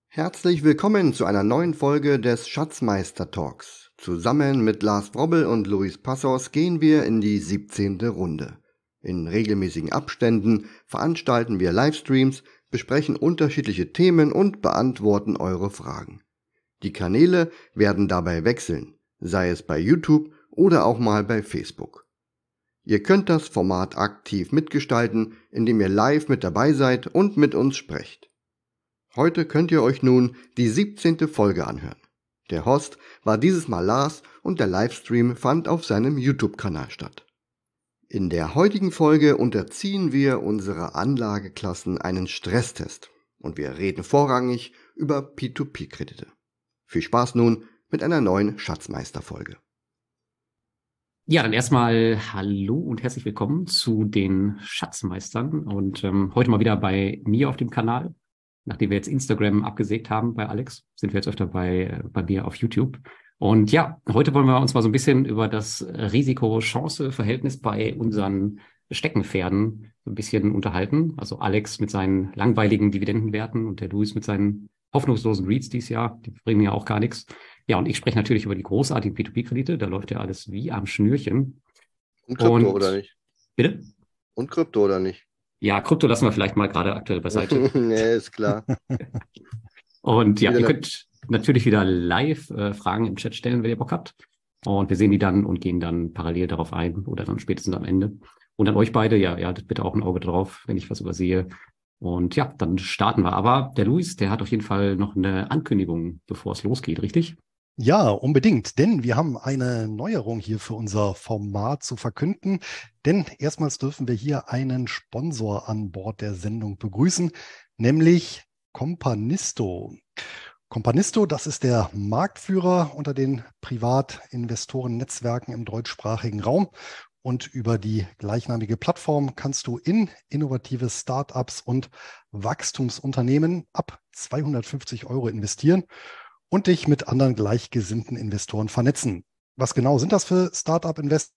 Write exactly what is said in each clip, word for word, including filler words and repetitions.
Herzlich willkommen zu einer neuen Folge des Schatzmeister Talks. Zusammen mit Lars Wrobbel und Luis Passos gehen wir in die siebzehnte Runde. In regelmäßigen Abständen veranstalten wir Livestreams, besprechen unterschiedliche Themen und beantworten eure Fragen. Die Kanäle werden dabei wechseln, sei es bei YouTube oder auch mal bei Facebook. Ihr könnt das Format aktiv mitgestalten, indem ihr live mit dabei seid und mit uns sprecht. Heute könnt ihr euch nun die siebzehnte Folge anhören. Der Host war dieses Mal Lars und der Livestream fand auf seinem YouTube-Kanal statt. In der heutigen Folge unterziehen wir unsere Anlageklassen einen Stresstest und wir reden vorrangig über P zwei P-Kredite. Viel Spaß nun mit einer neuen Schatzmeister-Folge. Ja, dann erstmal hallo und herzlich willkommen zu den Schatzmeistern und ähm, heute mal wieder bei mir auf dem Kanal. Nachdem wir jetzt Instagram abgesägt haben bei Alex, sind wir jetzt öfter bei, bei mir auf YouTube. Und ja, heute wollen wir uns mal so ein bisschen über das Risiko-Chance-Verhältnis bei unseren Steckenpferden so ein bisschen unterhalten. Also Alex mit seinen langweiligen Dividendenwerten und der Luis mit seinen hoffnungslosen REITs dieses Jahr. Die bringen ja auch gar nichts. Ja, und ich spreche natürlich über die großartigen P zwei P-Kredite. Da läuft ja alles wie am Schnürchen. Und Krypto oder Und nicht? bitte? Und Krypto oder nicht? Ja, Krypto lassen wir vielleicht mal gerade aktuell beiseite. Nee, ist klar. Und ja, Wieder ihr eine könnt natürlich wieder live äh, Fragen im Chat stellen, wenn ihr Bock habt. Und wir sehen die dann und gehen dann parallel darauf ein oder dann spätestens am Ende. Und an euch beide, ja, ihr haltet bitte auch ein Auge drauf, wenn ich was übersehe. Und ja, dann starten wir. Aber der Luis, der hat auf jeden Fall noch eine Ankündigung, bevor es losgeht, richtig? Ja, unbedingt, denn wir haben eine Neuerung hier für unser Format zu verkünden. Denn erstmals dürfen wir hier einen Sponsor an Bord der Sendung begrüßen, nämlich Companisto. Companisto, das ist der Marktführer unter den Privatinvestoren-Netzwerken im deutschsprachigen Raum. Und über die gleichnamige Plattform kannst du in innovative Startups und Wachstumsunternehmen ab zweihundertfünfzig Euro investieren und dich mit anderen gleichgesinnten Investoren vernetzen. Was genau sind das für Startup-Investments?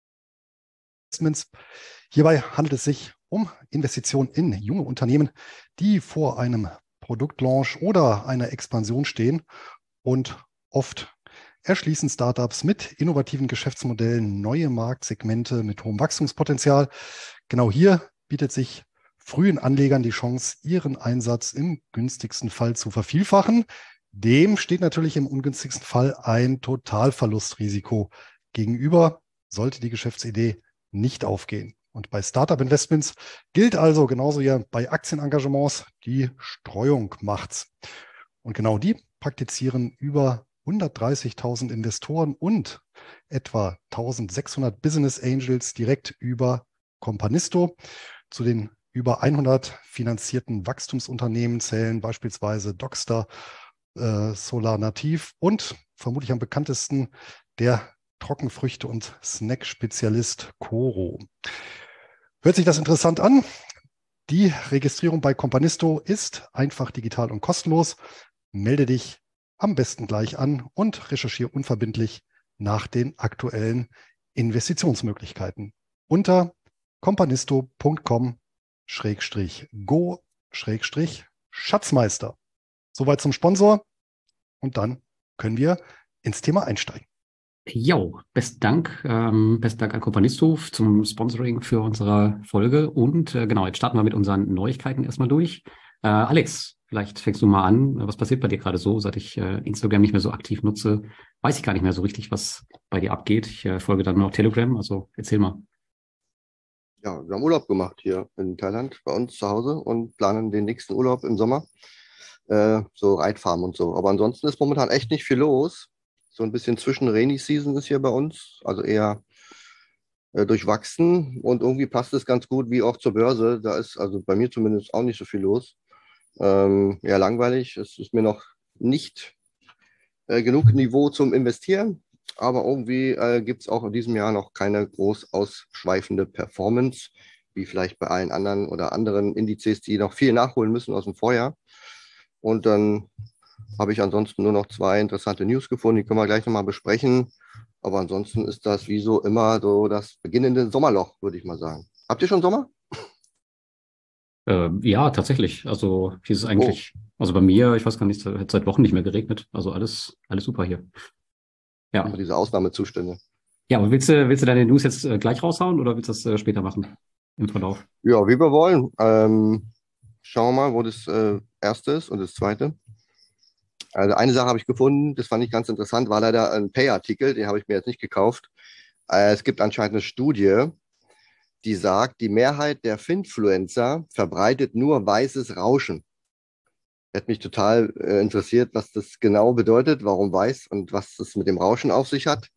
Hierbei handelt es sich um Investitionen in junge Unternehmen, die vor einem Produktlaunch oder einer Expansion stehen, und oft erschließen Startups mit innovativen Geschäftsmodellen neue Marktsegmente mit hohem Wachstumspotenzial. Genau hier bietet sich frühen Anlegern die Chance, ihren Einsatz im günstigsten Fall zu vervielfachen. Dem steht natürlich im ungünstigsten Fall ein Totalverlustrisiko gegenüber, sollte die Geschäftsidee nicht aufgehen. Und bei Startup-Investments gilt also genauso wie bei Aktienengagements, die Streuung macht's. Und genau die praktizieren über hundertdreißigtausend Investoren und etwa eintausendsechshundert Business Angels direkt über Companisto. Zu den über hundert finanzierten Wachstumsunternehmen zählen beispielsweise Dockstar, äh, Solar Nativ und vermutlich am bekanntesten der Trockenfrüchte- und Snack-Spezialist Coro. Hört sich das interessant an? Die Registrierung bei Companisto ist einfach, digital und kostenlos. Melde dich am besten gleich an und recherchiere unverbindlich nach den aktuellen Investitionsmöglichkeiten unter companisto punkt com schrägstrich go schrägstrich Schatzmeister. Soweit zum Sponsor und dann können wir ins Thema einsteigen. Jo, besten Dank. Ähm, besten Dank an Companisto zum Sponsoring für unsere Folge. Und äh, genau, jetzt starten wir mit unseren Neuigkeiten erstmal durch. Äh, Alex, vielleicht fängst du mal an. Was passiert bei dir gerade so? Seit ich äh, Instagram nicht mehr so aktiv nutze, weiß ich gar nicht mehr so richtig, was bei dir abgeht. Ich äh, folge dann nur noch Telegram, also erzähl mal. Ja, wir haben Urlaub gemacht hier in Thailand bei uns zu Hause und planen den nächsten Urlaub im Sommer. Äh, so Reitfarmen und so. Aber ansonsten ist momentan echt nicht viel los. So ein bisschen zwischen Rainy Season ist hier bei uns, also eher äh, durchwachsen und irgendwie passt es ganz gut wie auch zur Börse. Da ist also bei mir zumindest auch nicht so viel los. Ähm, ja, langweilig. Es ist mir noch nicht äh, genug Niveau zum Investieren, aber irgendwie äh, gibt es auch in diesem Jahr noch keine groß ausschweifende Performance, wie vielleicht bei allen anderen oder anderen Indizes, die noch viel nachholen müssen aus dem Vorjahr. Und dann habe ich ansonsten nur noch zwei interessante News gefunden, die können wir gleich nochmal besprechen. Aber ansonsten ist das wie so immer so das beginnende Sommerloch, würde ich mal sagen. Habt ihr schon Sommer? Äh, ja, tatsächlich. Also hier ist es Oh, eigentlich, also bei mir, ich weiß gar nicht, es hat seit Wochen nicht mehr geregnet. Also alles, alles super hier. immer Ja. diese Ausnahmezustände. Ja, aber willst du, willst du deine News jetzt äh, gleich raushauen oder willst du das äh, später machen im Verlauf? Ja, wie wir wollen. Ähm, schauen wir mal, wo das äh, erste ist und das zweite. Also eine Sache habe ich gefunden, das fand ich ganz interessant, war leider ein Pay-Artikel, den habe ich mir jetzt nicht gekauft. Äh, es gibt anscheinend eine Studie, die sagt, die Mehrheit der Finfluencer verbreitet nur weißes Rauschen. Hätte mich total äh, interessiert, was das genau bedeutet, warum weiß und was das mit dem Rauschen auf sich hat.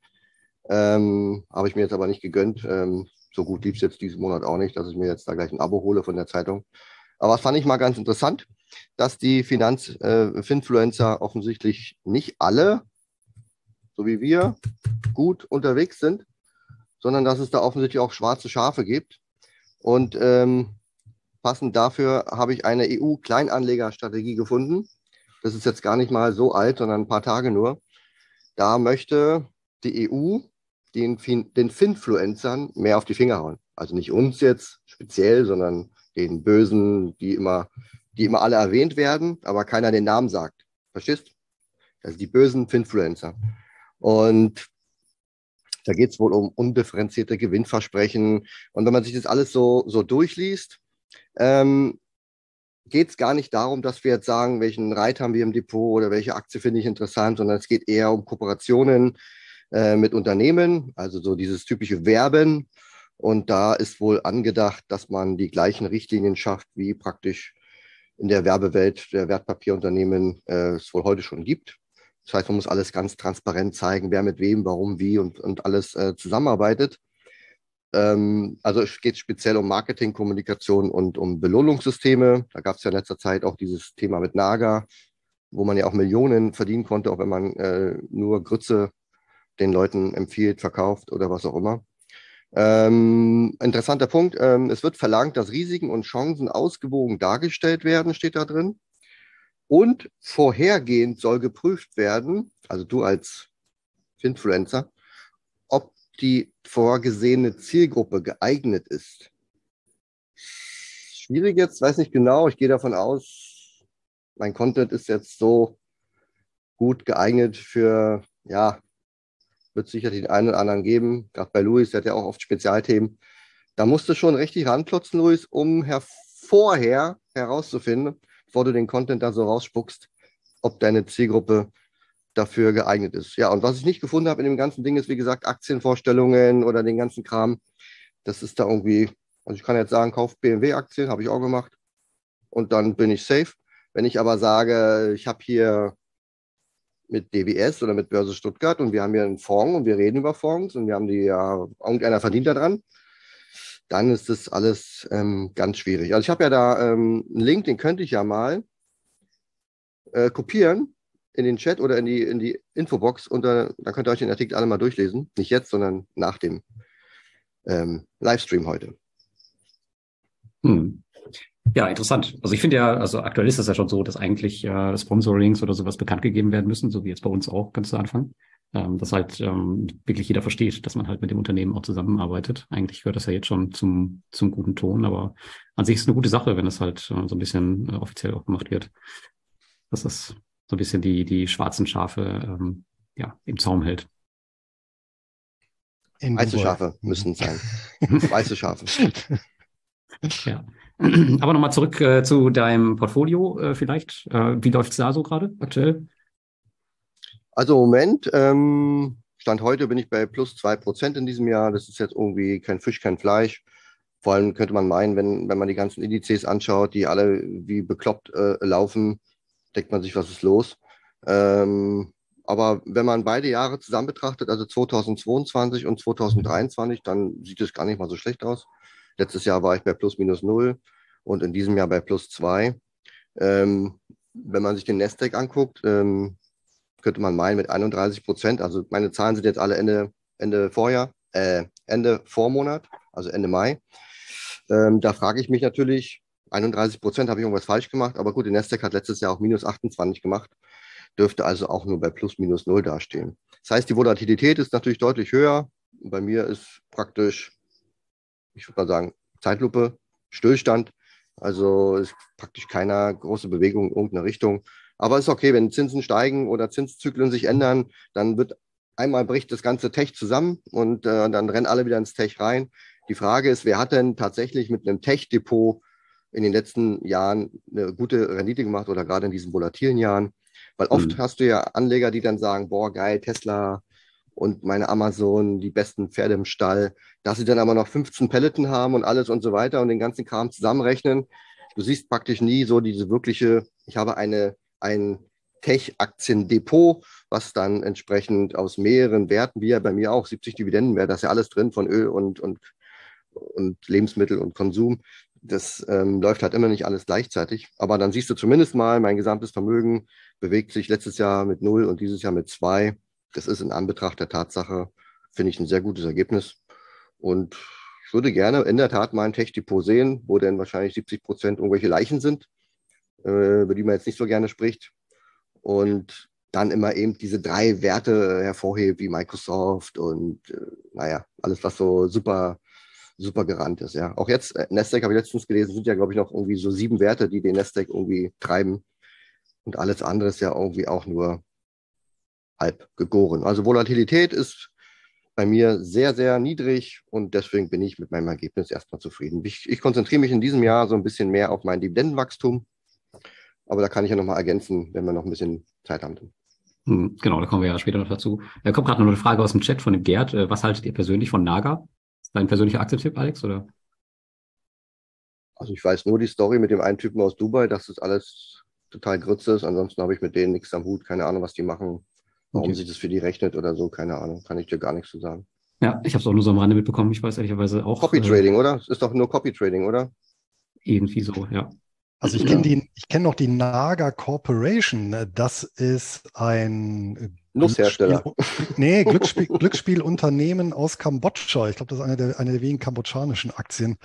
Ähm, habe ich mir jetzt aber nicht gegönnt. Ähm, so gut lief es jetzt diesen Monat auch nicht, dass ich mir jetzt da gleich ein Abo hole von der Zeitung. Aber das fand ich mal ganz interessant, dass die Finanz-Finfluencer äh, offensichtlich nicht alle, so wie wir, gut unterwegs sind, sondern dass es da offensichtlich auch schwarze Schafe gibt. Und ähm, passend dafür habe ich eine E U-Kleinanlegerstrategie gefunden. Das ist jetzt gar nicht mal so alt, sondern ein paar Tage nur. Da möchte die E U den, fin den Finfluencern mehr auf die Finger hauen. Also nicht uns jetzt speziell, sondern den Bösen, die immer, die immer alle erwähnt werden, aber keiner den Namen sagt. Verstehst? Also die bösen Finfluencer. Und da geht es wohl um undifferenzierte Gewinnversprechen. Und wenn man sich das alles so, so durchliest, ähm, geht es gar nicht darum, dass wir jetzt sagen, welchen Reit haben wir im Depot oder welche Aktie finde ich interessant, sondern es geht eher um Kooperationen äh, mit Unternehmen, also so dieses typische Werben. Und da ist wohl angedacht, dass man die gleichen Richtlinien schafft, wie praktisch in der Werbewelt der Wertpapierunternehmen äh, es wohl heute schon gibt. Das heißt, man muss alles ganz transparent zeigen, wer mit wem, warum, wie und, und alles äh, zusammenarbeitet. Ähm, also es geht speziell um Marketing, Kommunikation und um Belohnungssysteme. Da gab es ja in letzter Zeit auch dieses Thema mit Naga, wo man ja auch Millionen verdienen konnte, auch wenn man äh, nur Grütze den Leuten empfiehlt, verkauft oder was auch immer. Ähm, interessanter Punkt, ähm, es wird verlangt, dass Risiken und Chancen ausgewogen dargestellt werden, steht da drin. Und vorhergehend soll geprüft werden, also du als Influencer, ob die vorgesehene Zielgruppe geeignet ist. Schwierig jetzt, weiß nicht genau. Ich gehe davon aus, mein Content ist jetzt so gut geeignet für, ja, wird sicher den einen oder anderen geben. Gerade bei Luis, der hat ja auch oft Spezialthemen. Da musst du schon richtig ranklotzen, Luis, um her vorher herauszufinden, bevor du den Content da so rausspuckst, ob deine Zielgruppe dafür geeignet ist. Ja, und was ich nicht gefunden habe in dem ganzen Ding ist, wie gesagt, Aktienvorstellungen oder den ganzen Kram. Das ist da irgendwie, also ich kann jetzt sagen, kauf B M W-Aktien, habe ich auch gemacht. Und dann bin ich safe. Wenn ich aber sage, ich habe hier mit D W S oder mit Börse Stuttgart und wir haben hier einen Fonds und wir reden über Fonds und wir haben die, ja, irgendeiner verdient daran, dann ist das alles ähm, ganz schwierig. Also ich habe ja da ähm, einen Link, den könnte ich ja mal äh, kopieren in den Chat oder in die, in die Infobox und da, da könnt ihr euch den Artikel alle mal durchlesen. Nicht jetzt, sondern nach dem ähm, Livestream heute. Hm. Ja, interessant. Also ich finde ja, also aktuell ist es ja schon so, dass eigentlich äh, Sponsorings oder sowas bekannt gegeben werden müssen, so wie jetzt bei uns auch ganz zu Anfang. Ähm, dass halt ähm, wirklich jeder versteht, dass man halt mit dem Unternehmen auch zusammenarbeitet. Eigentlich gehört das ja jetzt schon zum, zum guten Ton, aber an sich ist es eine gute Sache, wenn das halt äh, so ein bisschen äh, offiziell auch gemacht wird. Dass das so ein bisschen die, die schwarzen Schafe ähm, ja, im Zaum hält. In Weiße Dubai. Schafe müssen es sein. Weiße Schafe. Ja. Aber nochmal zurück äh, zu deinem Portfolio äh, vielleicht. Äh, wie läuft's da so gerade aktuell? Also im Moment, ähm, Stand heute bin ich bei plus zwei Prozent in diesem Jahr. Das ist jetzt irgendwie kein Fisch, kein Fleisch. Vor allem könnte man meinen, wenn, wenn man die ganzen Indizes anschaut, die alle wie bekloppt äh, laufen, denkt man sich, was ist los? Ähm, aber wenn man beide Jahre zusammen betrachtet, also zweitausendzweiundzwanzig und zweitausenddreiundzwanzig, dann sieht es gar nicht mal so schlecht aus. Letztes Jahr war ich bei plus minus null und in diesem Jahr bei plus zwei. Ähm, wenn man sich den Nasdaq anguckt, ähm, könnte man meinen mit einunddreißig Prozent. Also meine Zahlen sind jetzt alle Ende, Ende Vorjahr, äh, Ende Vormonat, also Ende Mai. Ähm, da frage ich mich natürlich, einunddreißig Prozent habe ich irgendwas falsch gemacht, aber gut, der Nasdaq hat letztes Jahr auch minus achtundzwanzig gemacht, dürfte also auch nur bei plus minus null dastehen. Das heißt, die Volatilität ist natürlich deutlich höher. Bei mir ist praktisch, ich würde mal sagen, Zeitlupe, Stillstand. Also ist praktisch keine große Bewegung in irgendeine Richtung. Aber ist okay, wenn Zinsen steigen oder Zinszyklen sich ändern, dann wird einmal bricht das ganze Tech zusammen und äh, dann rennen alle wieder ins Tech rein. Die Frage ist, wer hat denn tatsächlich mit einem Tech-Depot in den letzten Jahren eine gute Rendite gemacht oder gerade in diesen volatilen Jahren? Weil oft Hm. hast du ja Anleger, die dann sagen, boah, geil, Tesla und meine Amazon, die besten Pferde im Stall, dass sie dann aber noch fünfzehn Pelleten haben und alles und so weiter und den ganzen Kram zusammenrechnen. Du siehst praktisch nie so diese wirkliche, ich habe eine, ein Tech-Aktiendepot, was dann entsprechend aus mehreren Werten, wie ja bei mir auch, siebzig Dividendenwerte, da ist ja alles drin von Öl und, und, und Lebensmittel und Konsum. Das ähm, läuft halt immer nicht alles gleichzeitig. Aber dann siehst du zumindest mal, mein gesamtes Vermögen bewegt sich letztes Jahr mit null und dieses Jahr mit zwei. Das ist in Anbetracht der Tatsache, finde ich, ein sehr gutes Ergebnis. Und ich würde gerne in der Tat mal ein Tech-Depot sehen, wo dann wahrscheinlich siebzig Prozent irgendwelche Leichen sind, äh, über die man jetzt nicht so gerne spricht. Und dann immer eben diese drei Werte hervorhebt, wie Microsoft und äh, naja, alles, was so super, super gerannt ist. Ja. Auch jetzt, äh, Nasdaq habe ich letztens gelesen, sind ja, glaube ich, noch irgendwie so sieben Werte, die den Nasdaq irgendwie treiben. Und alles andere ist ja irgendwie auch nur halb gegoren. Also Volatilität ist bei mir sehr, sehr niedrig und deswegen bin ich mit meinem Ergebnis erstmal zufrieden. Ich, ich konzentriere mich in diesem Jahr so ein bisschen mehr auf mein Dividendenwachstum, aber da kann ich ja nochmal ergänzen, wenn wir noch ein bisschen Zeit haben. Hm, genau, da kommen wir ja später noch dazu. Da kommt gerade noch eine Frage aus dem Chat von dem Gerd. Äh, Was haltet ihr persönlich von Naga? Ist dein persönlicher Aktientipp, Alex, oder? Also ich weiß nur die Story mit dem einen Typen aus Dubai, dass das alles total Grütze ist. Ansonsten habe ich mit denen nichts am Hut, keine Ahnung, was die machen, warum Okay. sich das für die rechnet oder so, keine Ahnung, kann ich dir gar nichts zu sagen. Ja, ich habe es auch nur so am Rande mitbekommen. Ich weiß ehrlicherweise auch Copy äh, Trading, oder? Es ist doch nur Copy Trading, oder? irgendwie so, ja. Also ich kenne die, ich kenne noch die Naga Corporation. Das ist ein Glücksspiel, Nusshersteller. nee, Glücksspiel, Glücksspielunternehmen aus Kambodscha. Ich glaube, das ist eine der, eine der wenigen kambodschanischen Aktien,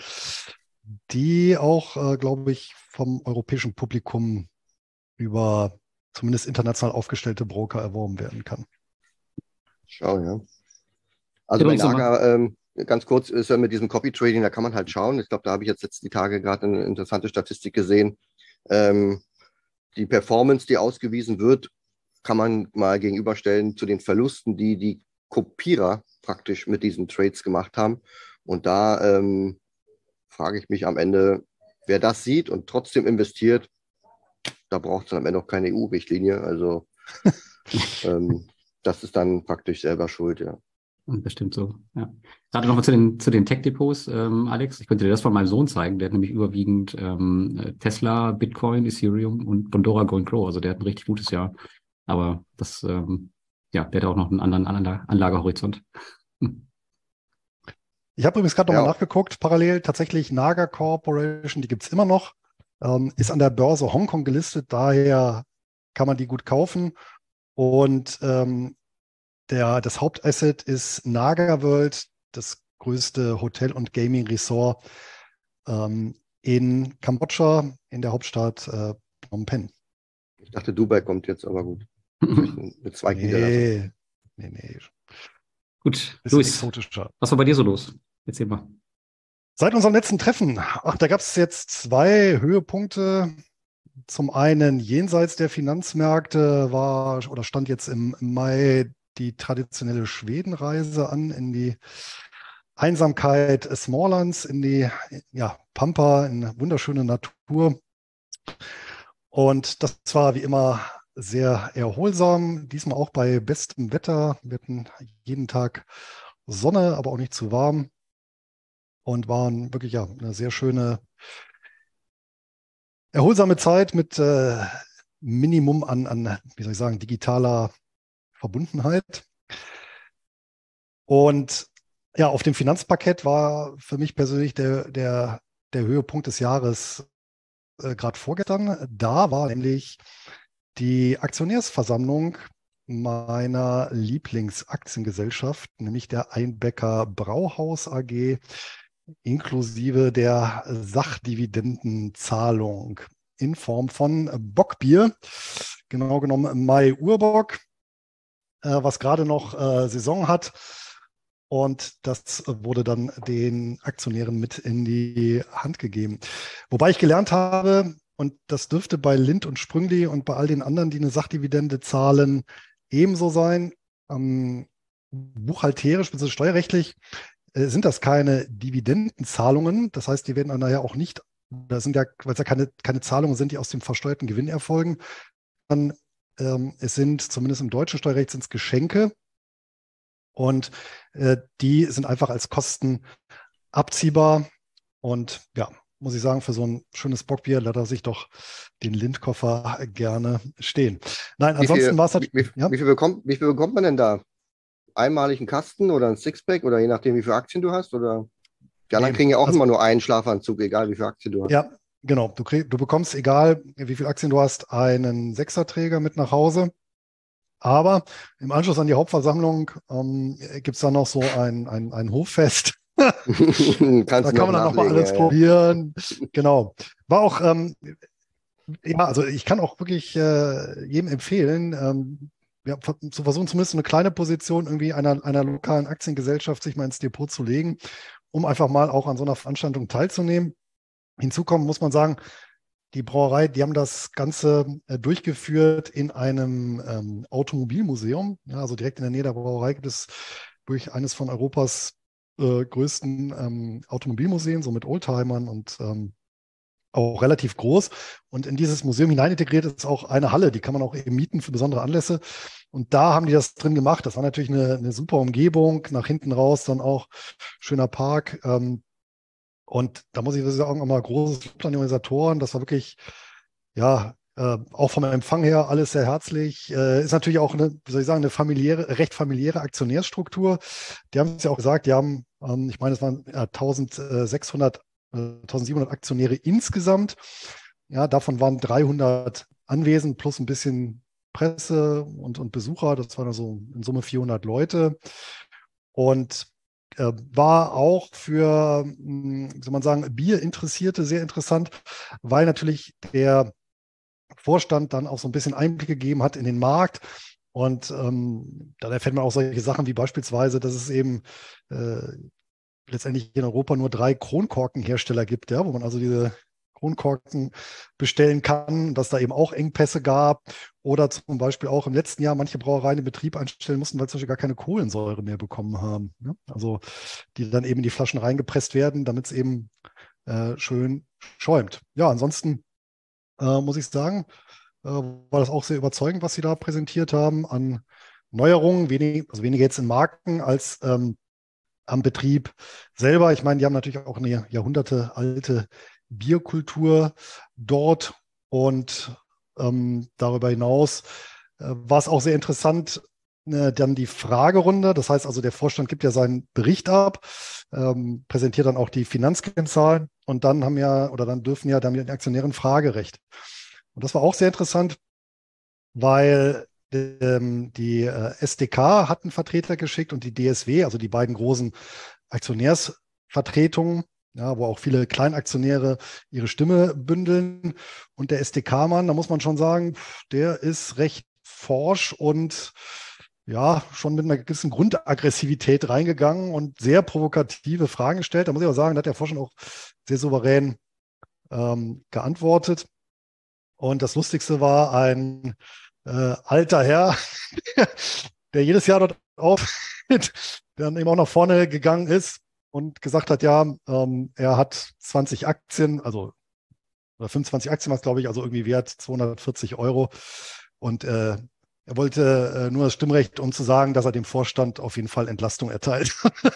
die auch, äh, glaube ich, vom europäischen Publikum über zumindest international aufgestellte Broker erworben werden kann. Schau, ja. Also Genau, bei ich sag mal. Naga, ähm, ganz kurz, ist ja mit diesem Copy Trading, da kann man halt schauen. Ich glaube, da habe ich jetzt, jetzt die Tage gerade eine interessante Statistik gesehen. Ähm, die Performance, die ausgewiesen wird, kann man mal gegenüberstellen zu den Verlusten, die die Kopierer praktisch mit diesen Trades gemacht haben. Und da ähm, frage ich mich am Ende, wer das sieht und trotzdem investiert, da braucht es dann am Ende auch keine E U-Richtlinie. Also ähm, das ist dann praktisch selber schuld, ja. Bestimmt so, ja. Gerade noch mal zu den, zu den Tech-Depots, ähm, Alex. Ich könnte dir das von meinem Sohn zeigen. Der hat nämlich überwiegend ähm, Tesla, Bitcoin, Ethereum und Pandora Going Grow. Also der hat ein richtig gutes Jahr. Aber das, ähm, ja, der hat auch noch einen anderen Anla Anlagehorizont. Hm. Ich habe übrigens gerade Ja, nochmal nachgeguckt, parallel tatsächlich Naga Corporation, die gibt es immer noch, ähm, ist an der Börse Hongkong gelistet, daher kann man die gut kaufen. Und ähm, der, das Hauptasset ist Naga World, das größte Hotel- und Gaming-Resort ähm, in Kambodscha, in der Hauptstadt äh, Phnom Penh. ich dachte, Dubai kommt jetzt, aber gut. Vielleicht eine Zweigniederlassung. Nee, nee, nee. Gut, Bisschen Luis, exotischer. was war bei dir so los? Erzähl mal. Seit unserem letzten Treffen, ach, da gab es jetzt zwei Höhepunkte. Zum einen jenseits der Finanzmärkte war oder stand jetzt im Mai die traditionelle Schwedenreise an in die Einsamkeit Smalllands, in die ja, Pampa, in wunderschöne Natur. Und das war wie immer sehr erholsam, diesmal auch bei bestem Wetter. Wir hatten jeden Tag Sonne, aber auch nicht zu warm und waren wirklich ja eine sehr schöne, erholsame Zeit mit äh, Minimum an, an, wie soll ich sagen, digitaler Verbundenheit. Und ja, auf dem Finanzparkett war für mich persönlich der, der, der Höhepunkt des Jahres äh, gerade vorgestern. Da war nämlich die Aktionärsversammlung meiner Lieblingsaktiengesellschaft, nämlich der Einbecker Brauhaus A G, inklusive der Sachdividendenzahlung in Form von Bockbier, genau genommen Mai Urbock, äh, was gerade noch äh, Saison hat. Und das wurde dann den Aktionären mit in die Hand gegeben. Wobei ich gelernt habe, und das dürfte bei Lindt und Sprüngli und bei all den anderen, die eine Sachdividende zahlen, ebenso sein. Ähm, buchhalterisch bzw. steuerrechtlich äh, sind das keine Dividendenzahlungen. Das heißt, die werden dann ja auch nicht, das sind ja, weil es ja keine, keine Zahlungen sind, die aus dem versteuerten Gewinn erfolgen. Dann, ähm, es sind, zumindest im deutschen Steuerrecht, sind es Geschenke. Und äh, die sind einfach als Kosten abziehbar. Und ja, muss ich sagen, für so ein schönes Bockbier lässt er sich doch den Lindt-Koffer gerne stehen. Nein, Wie ansonsten viel, war es wie, halt, wie, ja, wie viel bekommt, wie viel bekommt man denn da? Einmalig einen Kasten oder ein Sixpack oder je nachdem, wie viele Aktien du hast? Oder die anderen nee, kriegen ja auch also immer nur einen Schlafanzug, egal wie viele Aktien du hast. ja, genau. Du, krieg, du bekommst, egal wie viele Aktien du hast, einen Sechserträger mit nach Hause. Aber im Anschluss an die Hauptversammlung ähm, gibt es dann noch so ein, ein, ein Hoffest. Kannst Da du kann noch man dann nochmal nachlegen, alles ja, ja. probieren. Genau. War auch, ähm, ja, also ich kann auch wirklich äh, jedem empfehlen, ähm, ja, zu versuchen, zumindest eine kleine Position irgendwie einer, einer lokalen Aktiengesellschaft sich mal ins Depot zu legen, um einfach mal auch an so einer Veranstaltung teilzunehmen. Hinzu kommen muss man sagen, die Brauerei, die haben das Ganze äh, durchgeführt in einem ähm, Automobilmuseum. Ja, also direkt in der Nähe der Brauerei gibt es durch eines von Europas äh, größten ähm, Automobilmuseen, so mit Oldtimern und ähm, auch relativ groß. Und in dieses Museum hinein integriert ist auch eine Halle, die kann man auch eben mieten für besondere Anlässe. Und da haben die das drin gemacht. Das war natürlich eine, eine super Umgebung. Nach hinten raus dann auch schöner Park. Ähm, und da muss ich sagen, auch mal großes Lob an die Organisatoren. Das war wirklich, ja, äh, auch vom Empfang her alles sehr herzlich. Äh, ist natürlich auch eine, wie soll ich sagen, eine familiäre, recht familiäre Aktionärsstruktur. Die haben es ja auch gesagt, die haben, ähm, ich meine, es waren ja, eintausendsechshundert, äh, eintausendsiebenhundert Aktionäre insgesamt. Ja, davon waren dreihundert anwesend plus ein bisschen Presse und, und Besucher. Das waren also in Summe vierhundert Leute. Und äh, war auch für, mh, wie soll man sagen, Bierinteressierte sehr interessant, weil natürlich der Vorstand dann auch so ein bisschen Einblick gegeben hat in den Markt. Und ähm, dann erfährt man auch solche Sachen wie beispielsweise, dass es eben äh, letztendlich in Europa nur drei Kronkorkenhersteller gibt, ja, wo man also diese Kronkorken bestellen kann, dass da eben auch Engpässe gab oder zum Beispiel auch im letzten Jahr manche Brauereien den Betrieb einstellen mussten, weil sie zum Beispiel gar keine Kohlensäure mehr bekommen haben. Ne? Also die dann eben in die Flaschen reingepresst werden, damit es eben äh, schön schäumt. Ja, ansonsten äh, muss ich sagen, äh, war das auch sehr überzeugend, was sie da präsentiert haben an Neuerungen, wenig, also weniger jetzt in Marken als ähm, am Betrieb selber. Ich meine, die haben natürlich auch eine jahrhundertealte Bierkultur dort und ähm, darüber hinaus äh, war es auch sehr interessant, äh, dann die Fragerunde. Das heißt also, der Vorstand gibt ja seinen Bericht ab, ähm, präsentiert dann auch die Finanzkennzahlen und dann haben ja oder dann dürfen ja dann die Aktionäre ein Fragerecht. Und das war auch sehr interessant, weil ähm, die äh, S D K hat einen Vertreter geschickt und die D S W, also die beiden großen Aktionärsvertretungen, ja, wo auch viele Kleinaktionäre ihre Stimme bündeln. Und der S D K-Mann, da muss man schon sagen, der ist recht forsch und ja, schon mit einer gewissen Grundaggressivität reingegangen und sehr provokative Fragen gestellt. Da muss ich auch sagen, da hat der Vorstand auch sehr souverän ähm, geantwortet. Und das Lustigste war ein äh, alter Herr, der jedes Jahr dort auftritt, der dann eben auch nach vorne gegangen ist und gesagt hat, ja, ähm, er hat zwanzig Aktien, also oder fünfundzwanzig Aktien war es, glaube ich, also irgendwie wert zweihundertvierzig Euro. Und äh, er wollte äh, nur das Stimmrecht, um zu sagen, dass er dem Vorstand auf jeden Fall Entlastung erteilt.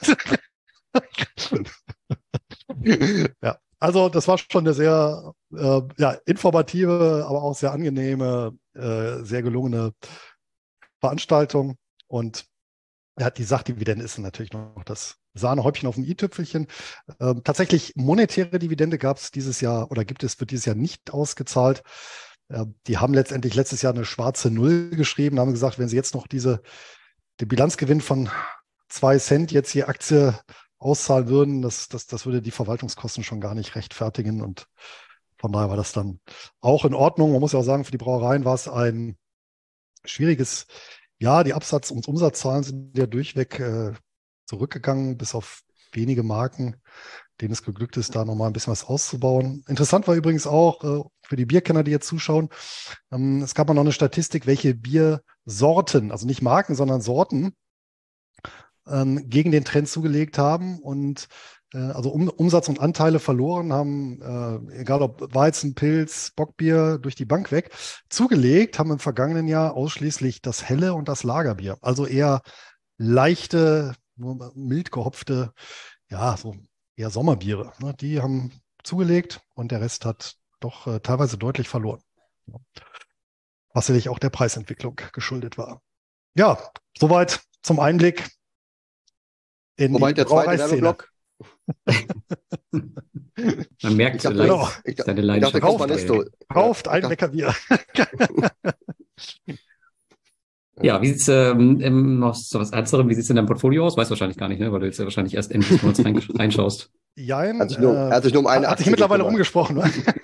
Ja, also das war schon eine sehr äh, ja, informative, aber auch sehr angenehme, äh, sehr gelungene Veranstaltung. Und ja, die Sachdividende ist natürlich noch das Sahnehäubchen auf dem i-Tüpfelchen. Ähm, tatsächlich monetäre Dividende gab es dieses Jahr oder gibt es, wird dieses Jahr nicht ausgezahlt. Äh, die haben letztendlich letztes Jahr eine schwarze Null geschrieben, haben gesagt, wenn sie jetzt noch diese, den Bilanzgewinn von zwei Cent jetzt je Aktie auszahlen würden, das, das, das würde die Verwaltungskosten schon gar nicht rechtfertigen. Und von daher war das dann auch in Ordnung. Man muss ja auch sagen, für die Brauereien war es ein schwieriges Jahr. Die Absatz- und Umsatzzahlen sind ja durchweg äh, zurückgegangen, bis auf wenige Marken, denen es geglückt ist, da nochmal ein bisschen was auszubauen. Interessant war übrigens auch äh, für die Bierkenner, die jetzt zuschauen, ähm, es gab mal noch eine Statistik, welche Biersorten, also nicht Marken, sondern Sorten, ähm, gegen den Trend zugelegt haben und äh, also um, Umsatz und Anteile verloren haben, äh, egal ob Weizen, Pilz, Bockbier, durch die Bank weg. Zugelegt haben im vergangenen Jahr ausschließlich das helle und das Lagerbier, also eher leichte, nur mild gehopfte, ja, so eher Sommerbiere. Ne? Die haben zugelegt und der Rest hat doch äh, teilweise deutlich verloren. Ja. Was sicherlich auch der Preisentwicklung geschuldet war. Ja, soweit zum Einblick in Wobei die der zweite Brauereiszene. Werbeblock, Man merkt ich dachte, leicht genau. ich, seine ich dachte, Leidenschaft. Kauft, Companisto. Kauft Ja, ein ich dachte, Leckerbier. Ja, wie sieht's ähm, ähm, noch so was Ernsterem, wie sieht's in deinem Portfolio aus? Weißt du wahrscheinlich gar nicht, ne? Weil du jetzt ja wahrscheinlich erst Ende des Monats rein, reinschaust. Jein, hat sich nur, äh, hat sich nur um eine hat sich Aktie mittlerweile gekümmert. umgesprochen.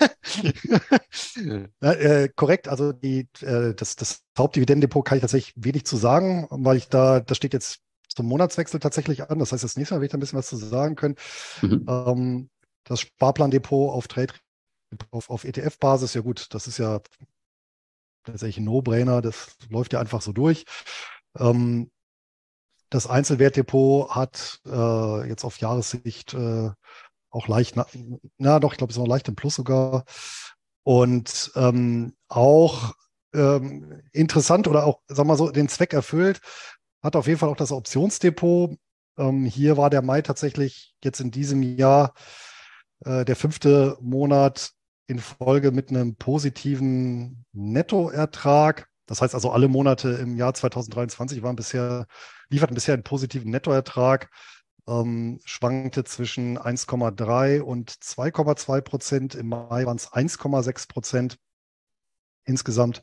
Na, äh, korrekt, also die, äh, das, das Hauptdividendendepot kann ich tatsächlich wenig zu sagen, weil ich da, das steht jetzt zum Monatswechsel tatsächlich an. Das heißt, das nächste Mal werde ich da ein bisschen was zu sagen können. Mhm. Ähm, das Sparplandepot auf Trade, auf, auf E T F-Basis, ja gut, das ist ja tatsächlich ein No-Brainer, das läuft ja einfach so durch. Ähm, das Einzelwertdepot hat äh, jetzt auf Jahressicht äh, auch leicht, na, na doch, ich glaube, es ist noch leicht im Plus sogar. Und ähm, auch ähm, interessant oder auch, sagen wir mal so, den Zweck erfüllt, hat auf jeden Fall auch das Optionsdepot. Ähm, hier war der Mai tatsächlich jetzt in diesem Jahr äh, der fünfte Monat in Folge mit einem positiven Nettoertrag. Das heißt also, alle Monate im Jahr zwanzig dreiundzwanzig waren bisher, lieferten bisher einen positiven Nettoertrag. Ähm, schwankte zwischen eins Komma drei und zwei Komma zwei Prozent. Im Mai waren es eins Komma sechs Prozent insgesamt.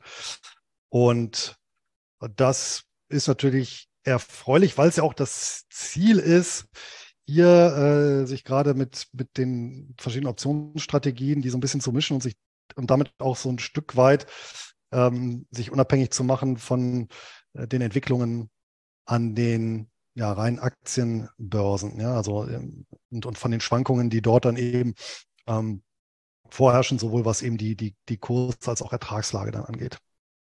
Und das ist natürlich erfreulich, weil es ja auch das Ziel ist, hier äh, sich gerade mit, mit den verschiedenen Optionsstrategien, die so ein bisschen zu mischen und sich und damit auch so ein Stück weit ähm, sich unabhängig zu machen von äh, den Entwicklungen an den ja, rein Aktienbörsen, ja, also ähm, und, und von den Schwankungen, die dort dann eben ähm, vorherrschen, sowohl was eben die, die, die Kurs- als auch Ertragslage dann angeht.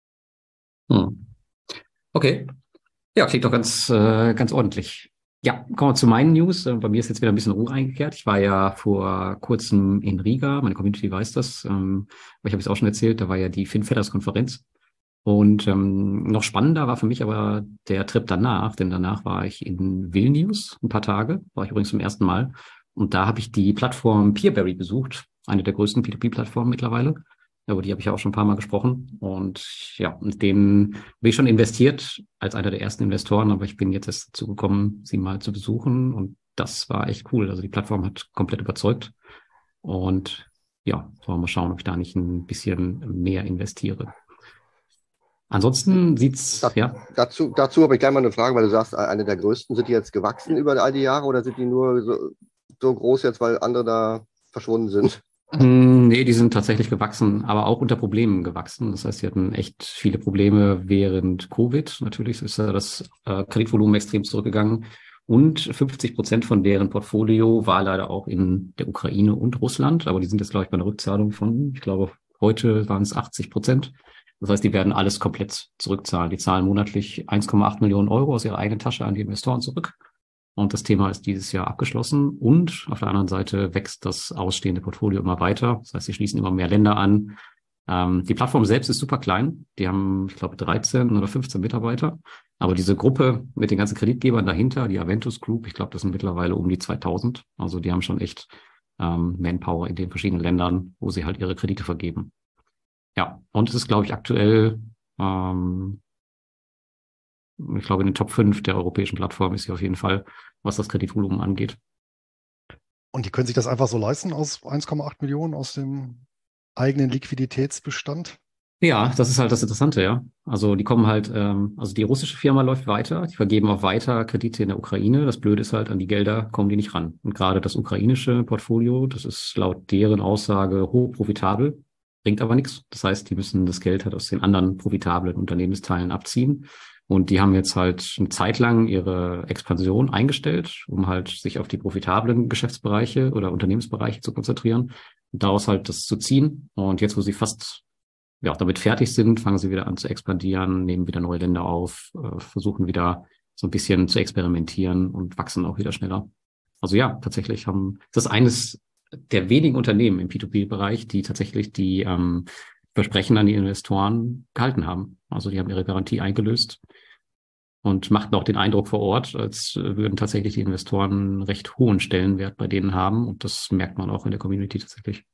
Hm. Okay. Ja, klingt doch ganz, äh, ganz ordentlich. Ja, kommen wir zu meinen News. Äh, Bei mir ist jetzt wieder ein bisschen Ruhe eingekehrt. Ich war ja vor kurzem in Riga, meine Community weiß das, ähm, aber ich habe es auch schon erzählt, da war ja die FinFetters-Konferenz. Und ähm, noch spannender war für mich aber der Trip danach, denn danach war ich in Vilnius ein paar Tage, war ich übrigens zum ersten Mal. Und da habe ich die Plattform Peerberry besucht, eine der größten P zwei P-Plattformen mittlerweile. Über die habe ich ja auch schon ein paar Mal gesprochen. Und ja, mit denen bin ich schon investiert als einer der ersten Investoren, aber ich bin jetzt erst dazu gekommen, sie mal zu besuchen. Und das war echt cool. Also die Plattform hat komplett überzeugt. Und ja, wollen wir mal schauen, ob ich da nicht ein bisschen mehr investiere. Ansonsten sieht's, Da, ja. dazu dazu habe ich gleich mal eine Frage, weil du sagst, eine der größten. Sind die jetzt gewachsen über all die Jahre oder sind die nur so, so groß jetzt, weil andere da verschwunden sind? Mm, Nee, die sind tatsächlich gewachsen, aber auch unter Problemen gewachsen. Das heißt, sie hatten echt viele Probleme während Covid. Natürlich ist ja das äh, Kreditvolumen extrem zurückgegangen. Und fünfzig Prozent von deren Portfolio war leider auch in der Ukraine und Russland. Aber die sind jetzt, glaube ich, bei einer Rückzahlung von, ich glaube, heute waren es achtzig Prozent. Das heißt, die werden alles komplett zurückzahlen. Die zahlen monatlich eins Komma acht Millionen Euro aus ihrer eigenen Tasche an die Investoren zurück. Und das Thema ist dieses Jahr abgeschlossen. Und auf der anderen Seite wächst das ausstehende Portfolio immer weiter. Das heißt, sie schließen immer mehr Länder an. Ähm, die Plattform selbst ist super klein. Die haben, ich glaube, dreizehn oder fünfzehn Mitarbeiter. Aber diese Gruppe mit den ganzen Kreditgebern dahinter, die Aventus Group, ich glaube, das sind mittlerweile um die zweitausend. Also die haben schon echt ähm, Manpower in den verschiedenen Ländern, wo sie halt ihre Kredite vergeben. Ja, und es ist, glaube ich, aktuell, ähm, ich glaube, in den Top fünf der europäischen Plattformen ist sie auf jeden Fall, was das Kreditvolumen angeht. Und die können sich das einfach so leisten aus eins Komma acht Millionen aus dem eigenen Liquiditätsbestand? Ja, das ist halt das Interessante, ja. Also die kommen halt, ähm, also die russische Firma läuft weiter, die vergeben auch weiter Kredite in der Ukraine. Das Blöde ist halt, an die Gelder kommen die nicht ran. Und gerade das ukrainische Portfolio, das ist laut deren Aussage hochprofitabel, bringt aber nichts. Das heißt, die müssen das Geld halt aus den anderen profitablen Unternehmensteilen abziehen. Und die haben jetzt halt eine Zeit lang ihre Expansion eingestellt, um halt sich auf die profitablen Geschäftsbereiche oder Unternehmensbereiche zu konzentrieren und daraus halt das zu ziehen. Und jetzt, wo sie fast ja auch damit fertig sind, fangen sie wieder an zu expandieren, nehmen wieder neue Länder auf, äh, versuchen wieder so ein bisschen zu experimentieren und wachsen auch wieder schneller. Also ja, tatsächlich haben, das ist eines der wenigen Unternehmen im P zwei P-Bereich, die tatsächlich die ähm, Versprechen an die Investoren gehalten haben. Also die haben ihre Garantie eingelöst und machten auch den Eindruck vor Ort, als würden tatsächlich die Investoren einen recht hohen Stellenwert bei denen haben. Und das merkt man auch in der Community tatsächlich.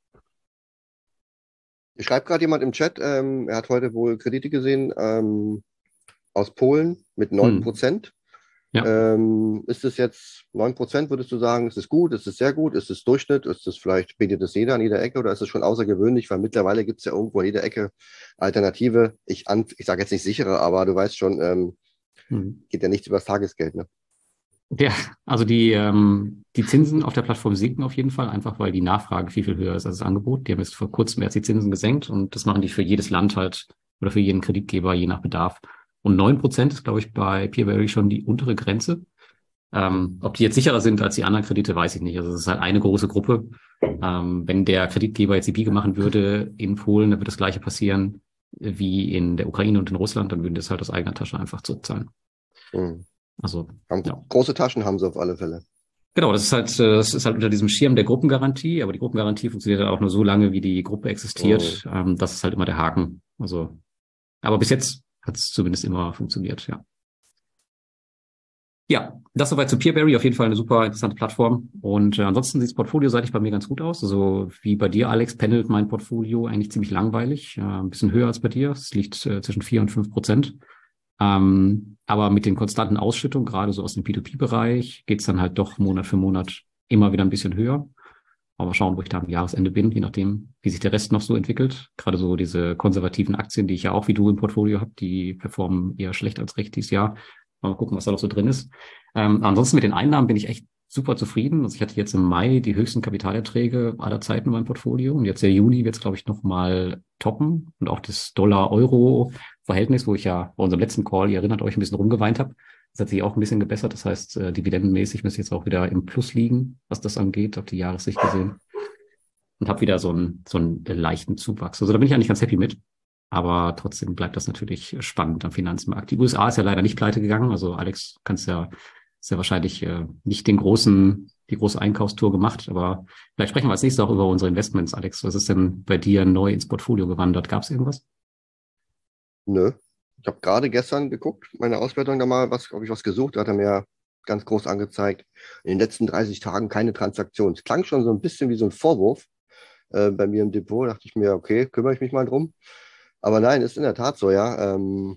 Ich schreibt gerade jemand im Chat, ähm, er hat heute wohl Kredite gesehen ähm, aus Polen mit neun Prozent. Hm. Ja. Ähm, ist es jetzt neun Prozent, würdest du sagen, ist es gut, ist es sehr gut, ist es Durchschnitt, ist es vielleicht, bietet es jeder an jeder Ecke oder ist es schon außergewöhnlich, weil mittlerweile gibt es ja irgendwo an jeder Ecke Alternative. Ich, ich sage jetzt nicht sichere, aber du weißt schon, ähm, hm. geht ja nichts über das Tagesgeld, ne? Ja, also die, ähm, die Zinsen auf der Plattform sinken auf jeden Fall, einfach weil die Nachfrage viel, viel höher ist als das Angebot. Die haben jetzt vor kurzem erst die Zinsen gesenkt und das machen die für jedes Land halt oder für jeden Kreditgeber je nach Bedarf. Und neun Prozent ist, glaube ich, bei PeerBerry schon die untere Grenze. Ähm, ob die jetzt sicherer sind als die anderen Kredite, weiß ich nicht. Also es ist halt eine große Gruppe. Ähm, wenn der Kreditgeber jetzt die Biege machen würde in Polen, dann wird das Gleiche passieren wie in der Ukraine und in Russland, dann würden das halt aus eigener Tasche einfach zurückzahlen. Mhm. Also haben, ja. Große Taschen haben sie auf alle Fälle. Genau, das ist halt, das ist halt unter diesem Schirm der Gruppengarantie, aber die Gruppengarantie funktioniert halt auch nur so lange, wie die Gruppe existiert. Mhm. Ähm, das ist halt immer der Haken. Also, aber bis jetzt hat es zumindest immer funktioniert, ja. Ja, das soweit zu PeerBerry, auf jeden Fall eine super interessante Plattform. Und äh, ansonsten sieht das Portfolio-seitig bei mir ganz gut aus. Also wie bei dir, Alex, pendelt mein Portfolio eigentlich ziemlich langweilig. Äh, ein bisschen höher als bei dir. Es liegt äh, zwischen vier und fünf Prozent. Ähm, aber mit den konstanten Ausschüttungen, gerade so aus dem P zwei P-Bereich, geht's dann halt doch Monat für Monat immer wieder ein bisschen höher. Aber schauen, wo ich da am Jahresende bin, je nachdem, wie sich der Rest noch so entwickelt. Gerade so diese konservativen Aktien, die ich ja auch wie du im Portfolio habe, die performen eher schlecht als recht dieses Jahr. Mal gucken, was da noch so drin ist. Ähm, ansonsten mit den Einnahmen bin ich echt super zufrieden. Also ich hatte jetzt im Mai die höchsten Kapitalerträge aller Zeiten in meinem Portfolio. Und jetzt der Juni wird es, glaube ich, noch mal toppen. Und auch das Dollar-Euro-Verhältnis, wo ich ja bei unserem letzten Call, ihr erinnert euch, ein bisschen rumgeweint habe, das hat sich auch ein bisschen gebessert. Das heißt, äh, dividendenmäßig müsste ich jetzt auch wieder im Plus liegen, was das angeht, auf die Jahressicht gesehen. Und habe wieder so einen, so einen leichten Zuwachs. Also da bin ich eigentlich ganz happy mit. Aber trotzdem bleibt das natürlich spannend am Finanzmarkt. Die U S A ist ja leider nicht pleite gegangen. Also Alex, kannst ja, ist ja wahrscheinlich äh, nicht den großen, die große Einkaufstour gemacht. Aber vielleicht sprechen wir als nächstes auch über unsere Investments. Alex, was ist denn bei dir neu ins Portfolio gewandert? Gab es irgendwas? Nö. Ich habe gerade gestern geguckt, meine Auswertung da mal, was, habe ich was gesucht, da hat er mir ganz groß angezeigt. In den letzten dreißig Tagen keine Transaktion. Es klang schon so ein bisschen wie so ein Vorwurf äh, bei mir im Depot. Da dachte ich mir, okay, kümmere ich mich mal drum. Aber nein, ist in der Tat so, ja, ähm,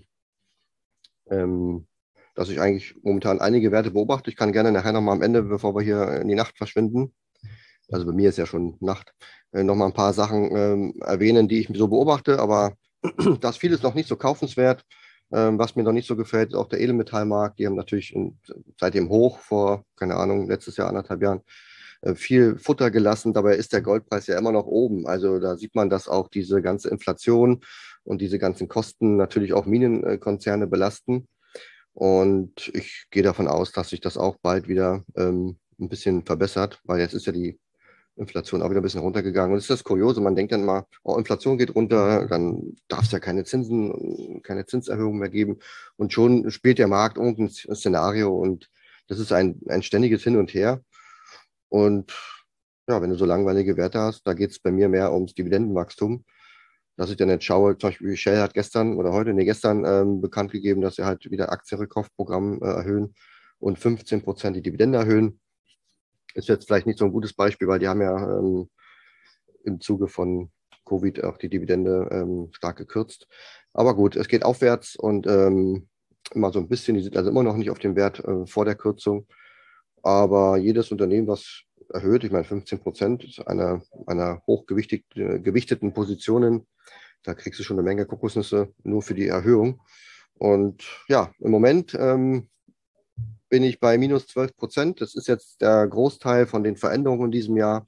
ähm, dass ich eigentlich momentan einige Werte beobachte. Ich kann gerne nachher nochmal am Ende, bevor wir hier in die Nacht verschwinden, also bei mir ist ja schon Nacht, äh, nochmal ein paar Sachen ähm, erwähnen, die ich so beobachte, aber da ist vieles noch nicht so kaufenswert. Ähm, was mir noch nicht so gefällt, ist auch der Edelmetallmarkt. Die haben natürlich in, seit dem Hoch vor, keine Ahnung, letztes Jahr, anderthalb Jahren, viel Futter gelassen. Dabei ist der Goldpreis ja immer noch oben. Also da sieht man, dass auch diese ganze Inflation und diese ganzen Kosten natürlich auch Minenkonzerne belasten. Und ich gehe davon aus, dass sich das auch bald wieder ähm, ein bisschen verbessert, weil jetzt ist ja die Inflation auch wieder ein bisschen runtergegangen. Und das ist das Kuriose, man denkt dann mal, oh, Inflation geht runter, dann darf es ja keine Zinsen, keine Zinserhöhung mehr geben. Und schon spielt der Markt irgendein Szenario und das ist ein, ein ständiges Hin und Her. Und ja, wenn du so langweilige Werte hast, da geht es bei mir mehr ums Dividendenwachstum, dass ich dann jetzt schaue, zum Beispiel Shell hat gestern oder heute, nee, gestern ähm, bekannt gegeben, dass sie halt wieder Aktienrückkaufprogramm äh, erhöhen und fünfzehn Prozent die Dividende erhöhen. Ist jetzt vielleicht nicht so ein gutes Beispiel, weil die haben ja ähm, im Zuge von Covid auch die Dividende ähm, stark gekürzt. Aber gut, es geht aufwärts und ähm, immer so ein bisschen, die sind also immer noch nicht auf dem Wert äh, vor der Kürzung. Aber jedes Unternehmen, was erhöht, ich meine fünfzehn Prozent einer, einer hochgewichteten Positionen, da kriegst du schon eine Menge Kokosnüsse nur für die Erhöhung. Und ja, im Moment ähm, bin ich bei minus zwölf Prozent. Das ist jetzt der Großteil von den Veränderungen in diesem Jahr.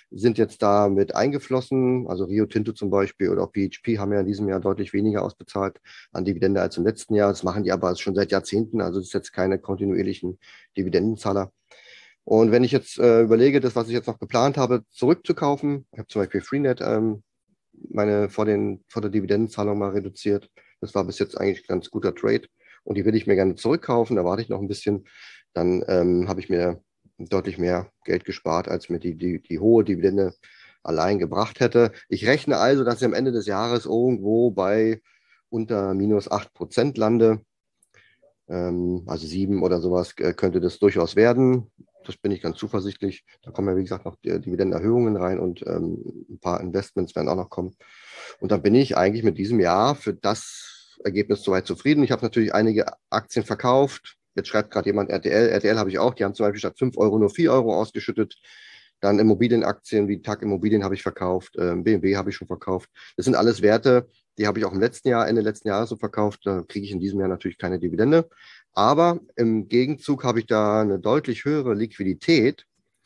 sind jetzt da mit eingeflossen. Also Rio Tinto zum Beispiel oder auch P H P haben ja in diesem Jahr deutlich weniger ausbezahlt an Dividende als im letzten Jahr. Das machen die aber schon seit Jahrzehnten. Also das ist jetzt keine kontinuierlichen Dividendenzahler. Und wenn ich jetzt äh, überlege, das, was ich jetzt noch geplant habe, zurückzukaufen, ich habe zum Beispiel Freenet ähm, meine vor, den, vor der Dividendenzahlung mal reduziert. Das war bis jetzt eigentlich ein ganz guter Trade. Und die will ich mir gerne zurückkaufen. Da warte ich noch ein bisschen. Dann ähm, habe ich mir deutlich mehr Geld gespart, als mir die, die, die hohe Dividende allein gebracht hätte. Ich rechne also, dass ich am Ende des Jahres irgendwo bei unter minus acht Prozent lande. Ähm, also sieben oder sowas äh, könnte das durchaus werden. Das bin ich ganz zuversichtlich. Da kommen ja, wie gesagt, noch die Dividendenerhöhungen rein und ähm, ein paar Investments werden auch noch kommen. Und dann bin ich eigentlich mit diesem Jahr für das Ergebnis soweit zufrieden. Ich habe natürlich einige Aktien verkauft. Jetzt schreibt gerade jemand R T L. R T L habe ich auch. Die haben zum Beispiel statt fünf Euro nur vier Euro ausgeschüttet. Dann Immobilienaktien wie T A C Immobilien habe ich verkauft. Ähm, B M W habe ich schon verkauft. Das sind alles Werte, die habe ich auch im letzten Jahr, Ende letzten Jahres so verkauft. Da kriege ich in diesem Jahr natürlich keine Dividende. Aber im Gegenzug habe ich da eine deutlich höhere Liquidität.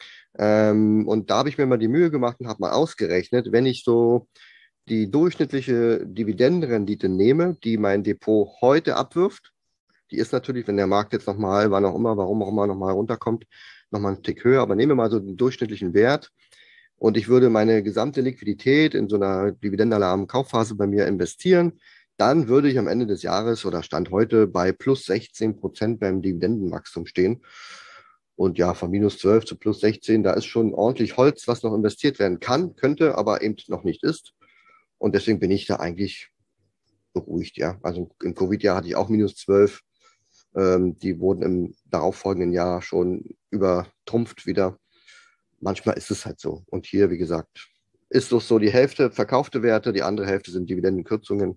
Ähm, und da habe ich mir mal die Mühe gemacht und habe mal ausgerechnet, wenn ich so die durchschnittliche Dividendenrendite nehme, die mein Depot heute abwirft, die ist natürlich, wenn der Markt jetzt nochmal, wann auch immer, warum auch immer nochmal runterkommt, nochmal einen Tick höher. Aber nehme mal so den durchschnittlichen Wert und ich würde meine gesamte Liquidität in so einer dividendenalarmen Kaufphase bei mir investieren, dann würde ich am Ende des Jahres oder Stand heute bei plus sechzehn Prozent beim Dividendenwachstum stehen. Und ja, von minus zwölf zu plus sechzehn, da ist schon ordentlich Holz, was noch investiert werden kann, könnte, aber eben noch nicht ist. Und deswegen bin ich da eigentlich beruhigt, ja. Also im Covid-Jahr hatte ich auch minus zwölf. Ähm, die wurden im darauffolgenden Jahr schon übertrumpft wieder. Manchmal ist es halt so. Und hier, wie gesagt, ist doch so die Hälfte verkaufte Werte, die andere Hälfte sind Dividendenkürzungen.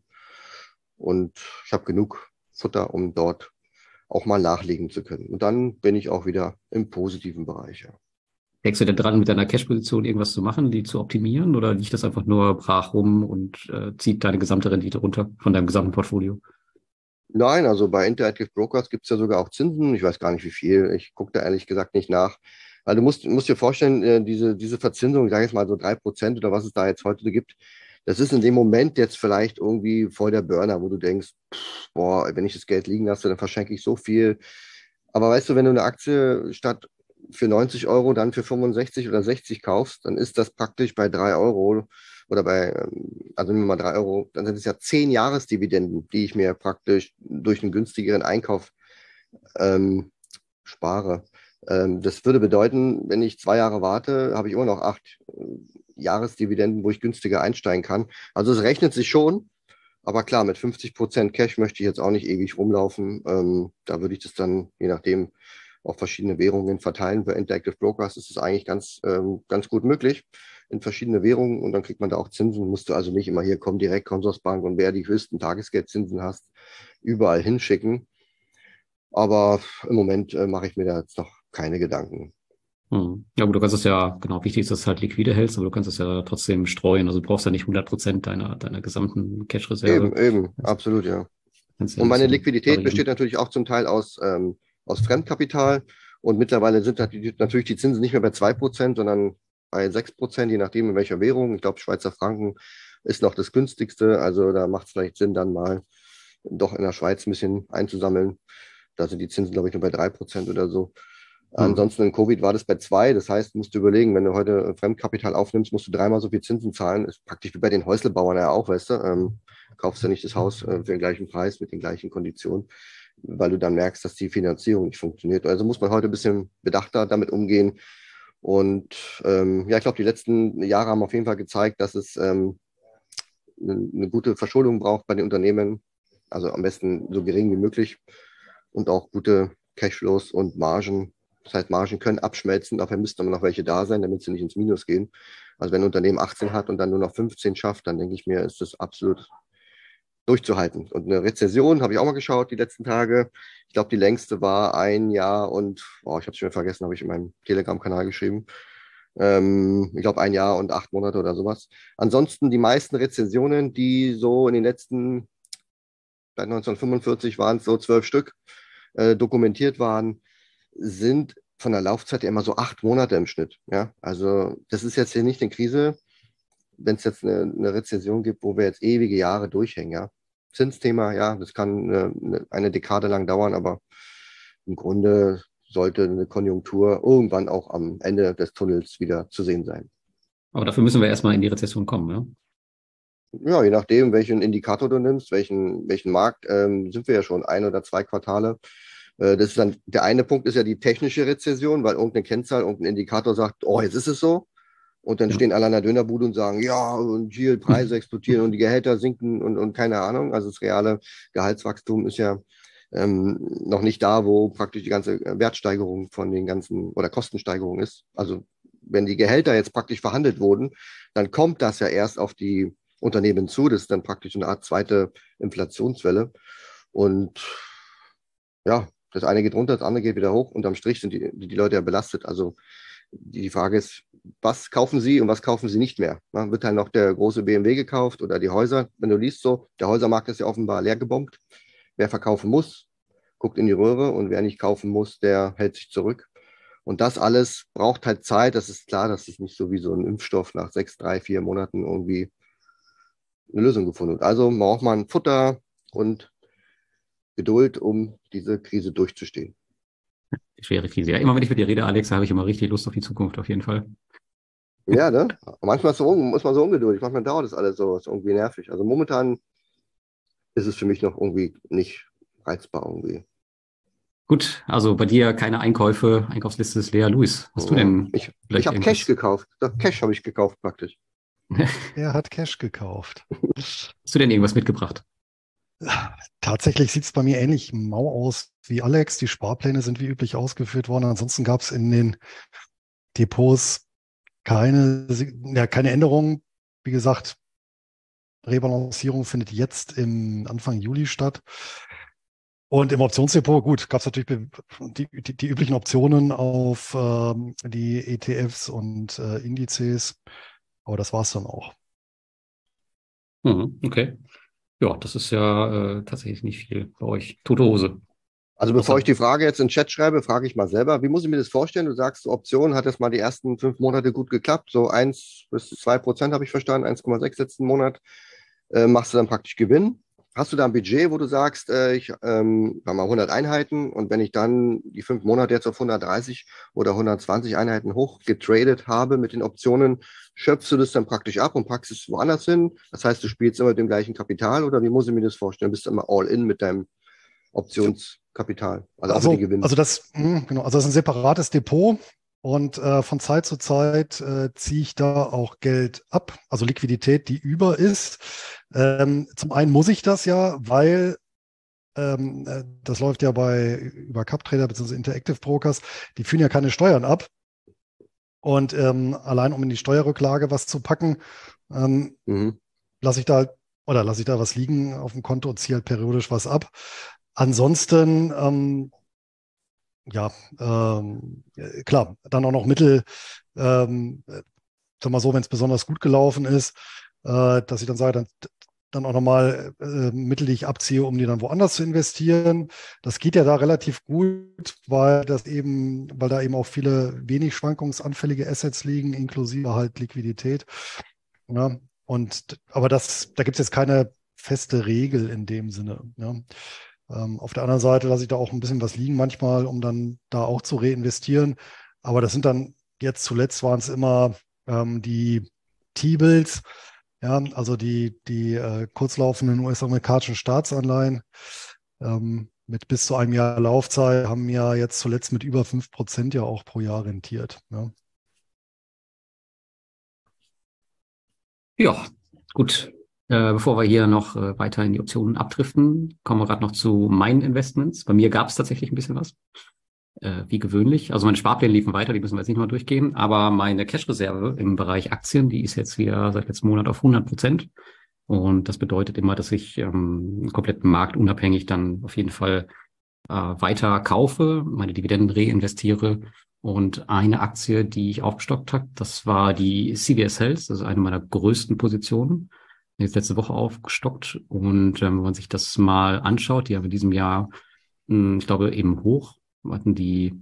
Und ich habe genug Futter, um dort auch mal nachlegen zu können. Und dann bin ich auch wieder im positiven Bereich. Ja. Denkst du denn dran, mit deiner Cash-Position irgendwas zu machen, die zu optimieren? Oder liegt das einfach nur brach rum und äh, zieht deine gesamte Rendite runter von deinem gesamten Portfolio? Nein, also bei Interactive Brokers gibt es ja sogar auch Zinsen. Ich weiß gar nicht, wie viel. Ich gucke da ehrlich gesagt nicht nach. Weil du musst, musst dir vorstellen, äh, diese, diese Verzinsung, ich sage jetzt mal so drei Prozent oder was es da jetzt heute gibt, das ist in dem Moment jetzt vielleicht irgendwie voll der Burner, wo du denkst, pff, boah, wenn ich das Geld liegen lasse, dann verschenke ich so viel. Aber weißt du, wenn du eine Aktie statt für neunzig Euro dann für fünfundsechzig oder sechzig kaufst, dann ist das praktisch bei drei Euro oder bei, ähm, also nehmen wir mal drei Euro, dann sind es ja zehn Jahresdividenden, die ich mir praktisch durch einen günstigeren Einkauf ähm, spare. Ähm, das würde bedeuten, wenn ich zwei Jahre warte, habe ich immer noch acht äh, Jahresdividenden, wo ich günstiger einsteigen kann. Also es rechnet sich schon, aber klar, mit fünfzig Prozent Cash möchte ich jetzt auch nicht ewig rumlaufen. Ähm, da würde ich das dann, je nachdem, auf verschiedene Währungen verteilen. Bei Interactive Brokers ist es eigentlich ganz, ähm, ganz gut möglich in verschiedene Währungen und dann kriegt man da auch Zinsen. Musst du also nicht immer hier kommen, direkt Consorsbank und wer die höchsten Tagesgeldzinsen hast, überall hinschicken. Aber im Moment äh, mache ich mir da jetzt noch keine Gedanken. Hm. Ja gut, du kannst es ja, genau, wichtig ist, dass du halt liquide hältst, aber du kannst es ja trotzdem streuen. Also du brauchst ja nicht hundert Prozent deiner, deiner gesamten Cash-Reserve. Eben, eben, Das absolut, ja. kannst ja Und ein meine bisschen Liquidität variieren. besteht natürlich auch zum Teil aus, ähm, aus Fremdkapital. Und mittlerweile sind natürlich die Zinsen nicht mehr bei zwei Prozent, sondern bei sechs Prozent, je nachdem in welcher Währung. Ich glaube, Schweizer Franken ist noch das günstigste. Also da macht es vielleicht Sinn, dann mal doch in der Schweiz ein bisschen einzusammeln. Da sind die Zinsen, glaube ich, nur bei drei Prozent oder so. Hm. Ansonsten in Covid war das bei zwei. Das heißt, musst du überlegen, wenn du heute Fremdkapital aufnimmst, musst du dreimal so viel Zinsen zahlen. Ist praktisch wie bei den Häuslebauern ja auch, weißt du. Ähm, kaufst du nicht das Haus äh, für den gleichen Preis mit den gleichen Konditionen, weil du dann merkst, dass die Finanzierung nicht funktioniert. Also muss man heute ein bisschen bedachter damit umgehen. Und ähm, ja, ich glaube, die letzten Jahre haben auf jeden Fall gezeigt, dass es ähm, eine, eine gute Verschuldung braucht bei den Unternehmen. Also am besten so gering wie möglich und auch gute Cashflows und Margen. Das heißt, Margen können abschmelzen, dafür müssten aber noch welche da sein, damit sie nicht ins Minus gehen. Also wenn ein Unternehmen achtzehn hat und dann nur noch fünfzehn schafft, dann denke ich mir, ist das absolut durchzuhalten. Und eine Rezession habe ich auch mal geschaut die letzten Tage. Ich glaube, die längste war ein Jahr und, oh, ich habe es schon vergessen, habe ich in meinem Telegram-Kanal geschrieben. Ähm, ich glaube, ein Jahr und acht Monate oder sowas. Ansonsten die meisten Rezessionen, die so in den letzten, seit neunzehnhundertfünfundvierzig waren es so zwölf Stück, äh, dokumentiert waren, sind von der Laufzeit ja immer so acht Monate im Schnitt. Ja, also das ist jetzt hier nicht eine Krise, wenn es jetzt eine, eine Rezession gibt, wo wir jetzt ewige Jahre durchhängen. Ja, Zinsthema, ja, das kann eine, eine Dekade lang dauern, aber im Grunde sollte eine Konjunktur irgendwann auch am Ende des Tunnels wieder zu sehen sein. Aber dafür müssen wir erstmal in die Rezession kommen, ja? Ja, je nachdem, welchen Indikator du nimmst, welchen, welchen Markt, ähm, sind wir ja schon ein oder zwei Quartale. Äh, das ist dann, der eine Punkt ist ja die technische Rezession, weil irgendeine Kennzahl, irgendein Indikator sagt, oh, jetzt ist es so. Und dann Ja. stehen alle an der Dönerbude und sagen, ja, und hier Preise explodieren und die Gehälter sinken und, und keine Ahnung. Also das reale Gehaltswachstum ist ja ähm, noch nicht da, wo praktisch die ganze Wertsteigerung von den ganzen oder Kostensteigerung ist. Also wenn die Gehälter jetzt praktisch verhandelt wurden, dann kommt das ja erst auf die Unternehmen zu. Das ist dann praktisch eine Art zweite Inflationswelle. Und ja, das eine geht runter, das andere geht wieder hoch. Unterm Strich sind die, die Leute ja belastet. Also die Frage ist, was kaufen sie und was kaufen sie nicht mehr? Na, wird halt noch der große B M W gekauft oder die Häuser? Wenn du liest so, der Häusermarkt ist ja offenbar leer gebombt. Wer verkaufen muss, guckt in die Röhre und wer nicht kaufen muss, der hält sich zurück. Und das alles braucht halt Zeit. Das ist klar, dass es nicht so wie so ein Impfstoff nach sechs, drei, vier Monaten irgendwie eine Lösung gefunden wird. Also braucht man Futter und Geduld, um diese Krise durchzustehen. Die schwere Krise. Ja, immer wenn ich mit dir rede, Alex, habe ich immer richtig Lust auf die Zukunft, auf jeden Fall. Ja, ne? Manchmal ist, so, muss man so ungeduldig, manchmal dauert das alles so, ist irgendwie nervig. Also momentan ist es für mich noch irgendwie nicht reizbar irgendwie. Gut, also bei dir keine Einkäufe, Einkaufsliste ist leer. Luis, hast du denn Ich, vielleicht ich habe irgendwas? Cash gekauft. Doch, Cash habe ich gekauft praktisch. Er hat Cash gekauft. Hast du denn irgendwas mitgebracht? Tatsächlich sieht es bei mir ähnlich mau aus wie Alex. Die Sparpläne sind wie üblich ausgeführt worden. Ansonsten gab es in den Depots keine, ja, keine Änderungen. Wie gesagt, Rebalancierung findet jetzt im Anfang Juli statt. Und im Optionsdepot, gut, gab es natürlich die, die, die üblichen Optionen auf ähm, die E T Fs und äh, Indizes. Aber das war es dann auch. Mhm, okay. Ja, das ist ja äh, tatsächlich nicht viel bei euch. Tote Hose. Also bevor Außer- ich die Frage jetzt in den Chat schreibe, frage ich mal selber, wie muss ich mir das vorstellen? Du sagst, Option hat es mal die ersten fünf Monate gut geklappt, so eins bis zwei Prozent habe ich verstanden, eins Komma sechs letzten Monat, äh, machst du dann praktisch Gewinn. Hast du da ein Budget, wo du sagst, äh, ich ähm, sag mal hundert Einheiten und wenn ich dann die fünf Monate jetzt auf hundertdreißig oder hundertzwanzig Einheiten hochgetradet habe mit den Optionen, schöpfst du das dann praktisch ab und packst es woanders hin? Das heißt, du spielst immer mit dem gleichen Kapital oder wie muss ich mir das vorstellen? Bist du immer all in mit deinem Optionskapital, also auch mit den Also, Gewinnen. also das, mh, genau, also das ist ein separates Depot und äh, von Zeit zu Zeit äh, ziehe ich da auch Geld ab, also Liquidität, die über ist. Ähm, zum einen muss ich das ja, weil ähm, äh, das läuft ja bei über CapTrader bzw. Interactive Brokers, die führen ja keine Steuern ab. Und ähm, allein um in die Steuerrücklage was zu packen, ähm, Mhm. lasse ich da halt, oder lasse ich da was liegen auf dem Konto und ziehe halt periodisch was ab. Ansonsten, ähm, ja, ähm, äh, klar, dann auch noch Mittel, ähm, äh, sag mal so, wenn es besonders gut gelaufen ist, äh, dass ich dann sage, dann, dann auch nochmal äh, Mittel, die ich abziehe, um die dann woanders zu investieren. Das geht ja da relativ gut, weil das eben, weil da eben auch viele wenig schwankungsanfällige Assets liegen, inklusive halt Liquidität. Ja, und aber das, da gibt es jetzt keine feste Regel in dem Sinne. Ja. Ähm, auf der anderen Seite lasse ich da auch ein bisschen was liegen manchmal, um dann da auch zu reinvestieren. Aber das sind dann jetzt zuletzt waren es immer ähm, die T-Bills, ja, also die, die äh, kurzlaufenden U S-amerikanischen Staatsanleihen ähm, mit bis zu einem Jahr Laufzeit haben ja jetzt zuletzt mit über fünf Prozent ja auch pro Jahr rentiert. Ja. Ja, gut. Äh, bevor wir hier noch äh, weiter in die Optionen abdriften, kommen wir gerade noch zu meinen Investments. Bei mir gab es tatsächlich ein bisschen was, äh, wie gewöhnlich. Also meine Sparpläne liefen weiter, die müssen wir jetzt nicht mal durchgehen. Aber meine Cash-Reserve im Bereich Aktien, die ist jetzt wieder seit letztem Monat auf hundert Prozent. Und das bedeutet immer, dass ich ähm, komplett marktunabhängig dann auf jeden Fall äh, weiter kaufe, meine Dividenden reinvestiere. Und eine Aktie, die ich aufgestockt habe, das war die C V S Health, das ist eine meiner größten Positionen. Jetzt letzte Woche aufgestockt. Und ähm, wenn man sich das mal anschaut, die haben in diesem Jahr, mh, ich glaube, eben hoch, hatten die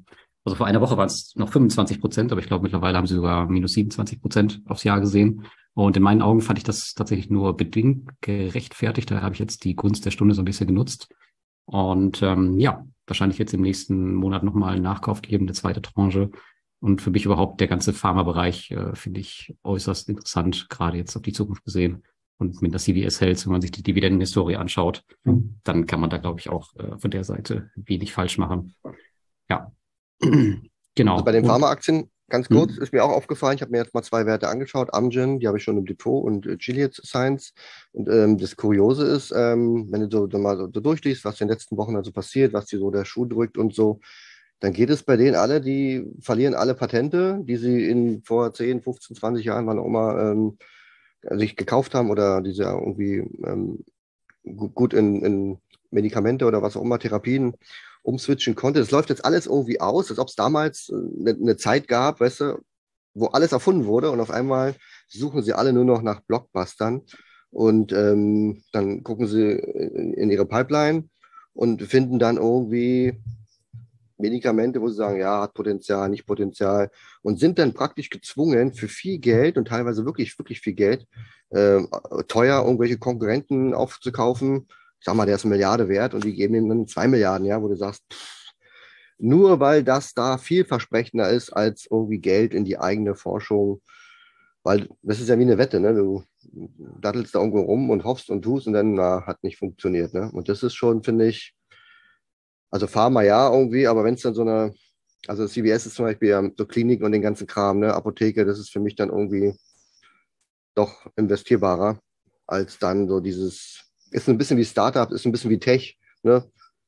Also vor einer Woche waren es noch fünfundzwanzig Prozent, aber ich glaube, mittlerweile haben sie sogar minus siebenundzwanzig Prozent aufs Jahr gesehen. Und in meinen Augen fand ich das tatsächlich nur bedingt gerechtfertigt. Da habe ich jetzt die Gunst der Stunde so ein bisschen genutzt. Und ähm, ja, wahrscheinlich jetzt im nächsten Monat nochmal einen Nachkauf geben, eine zweite Tranche. Und für mich überhaupt der ganze Pharmabereich äh, finde ich äußerst interessant, gerade jetzt auf die Zukunft gesehen. Und mit der C V S Health, wenn man sich die Dividendenhistorie anschaut, mhm. dann kann man da, glaube ich, auch äh, von der Seite wenig falsch machen. Ja, genau. Also bei den Pharmaaktien, ganz kurz, hm. ist mir auch aufgefallen, ich habe mir jetzt mal zwei Werte angeschaut, Amgen, die habe ich schon im Depot, und äh, Gilead Science. Und ähm, das Kuriose ist, ähm, wenn du so, so mal so, so durchliest, was in den letzten Wochen also passiert, was dir so der Schuh drückt und so, dann geht es bei denen alle, die verlieren alle Patente, die sie in vor zehn, fünfzehn, zwanzig Jahren, wann auch immer, ähm, sich gekauft haben oder die sie irgendwie ähm, gut, gut in, in Medikamente oder was auch immer, Therapien umswitchen konnte. Das läuft jetzt alles irgendwie aus, als ob es damals eine, eine Zeit gab, weißt du, wo alles erfunden wurde und auf einmal suchen sie alle nur noch nach Blockbustern und ähm, dann gucken sie in, in ihre Pipeline und finden dann irgendwie Medikamente, wo sie sagen, ja, hat Potenzial, nicht Potenzial, und sind dann praktisch gezwungen, für viel Geld und teilweise wirklich, wirklich viel Geld, äh, teuer irgendwelche Konkurrenten aufzukaufen. Ich sag mal, der ist eine Milliarde wert und die geben ihm dann zwei Milliarden, ja, wo du sagst, pff, nur weil das da vielversprechender ist als irgendwie Geld in die eigene Forschung, weil das ist ja wie eine Wette, ne? Du dattelst da irgendwo rum und hoffst und tust und dann, na, hat nicht funktioniert, ne? Und das ist schon, finde ich, also Pharma ja irgendwie, aber wenn es dann so eine, also C V S ist zum Beispiel ja so Kliniken und den ganzen Kram, ne, Apotheke, das ist für mich dann irgendwie doch investierbarer als dann so dieses, ist ein bisschen wie Startup, ist ein bisschen wie Tech, ne,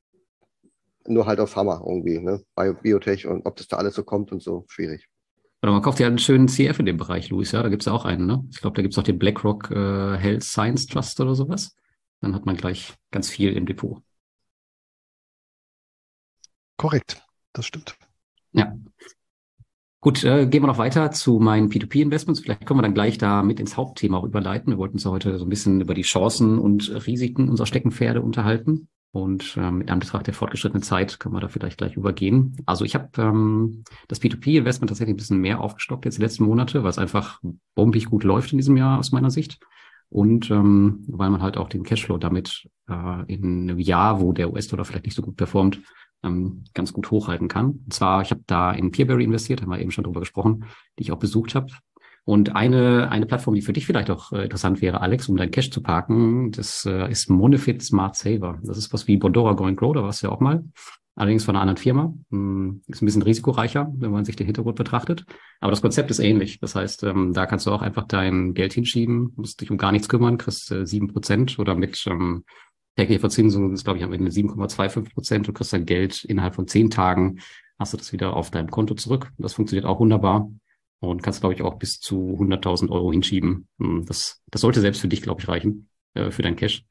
nur halt auf Pharma irgendwie, ne, Bio, Biotech, und ob das da alles so kommt und so, schwierig. Oder man kauft ja einen schönen C F in dem Bereich, Luis, ja, da gibt es ja auch einen, ne? Ich glaube, da gibt es auch den BlackRock äh, Health Science Trust oder sowas. Dann hat man gleich ganz viel im Depot. Korrekt, das stimmt. Ja. Gut, äh, gehen wir noch weiter zu meinen P zwei P-Investments. Vielleicht können wir dann gleich da mit ins Hauptthema auch überleiten. Wir wollten uns ja heute so ein bisschen über die Chancen und Risiken unserer Steckenpferde unterhalten. Und ähm, in Anbetracht der fortgeschrittenen Zeit können wir da vielleicht gleich übergehen. Also ich habe ähm, das P zwei P-Investment tatsächlich ein bisschen mehr aufgestockt jetzt die letzten Monate, weil es einfach bombig gut läuft in diesem Jahr aus meiner Sicht. Und ähm, weil man halt auch den Cashflow damit äh, in einem Jahr, wo der U S-Dollar vielleicht nicht so gut performt, ähm, ganz gut hochhalten kann. Und zwar, ich habe da in Peerberry investiert, haben wir eben schon drüber gesprochen, die ich auch besucht habe. Und eine eine Plattform, die für dich vielleicht auch äh, interessant wäre, Alex, um dein Cash zu parken, das äh, ist Monefit Smart Saver. Das ist was wie Bondora Go and Grow, da warst du ja auch mal. Allerdings von einer anderen Firma. Hm, ist ein bisschen risikoreicher, wenn man sich den Hintergrund betrachtet. Aber das Konzept ist ähnlich. Das heißt, ähm, da kannst du auch einfach dein Geld hinschieben, musst dich um gar nichts kümmern, kriegst äh, sieben Prozent oder mit ähm, tägliche Verzinsung ist, glaube ich, am Ende sieben Komma fünfundzwanzig Prozent. Du kriegst dein Geld innerhalb von zehn Tagen, hast du das wieder auf deinem Konto zurück. Das funktioniert auch wunderbar und kannst, glaube ich, auch bis zu hunderttausend Euro hinschieben. Das, das sollte selbst für dich, glaube ich, reichen, äh, für dein Cash.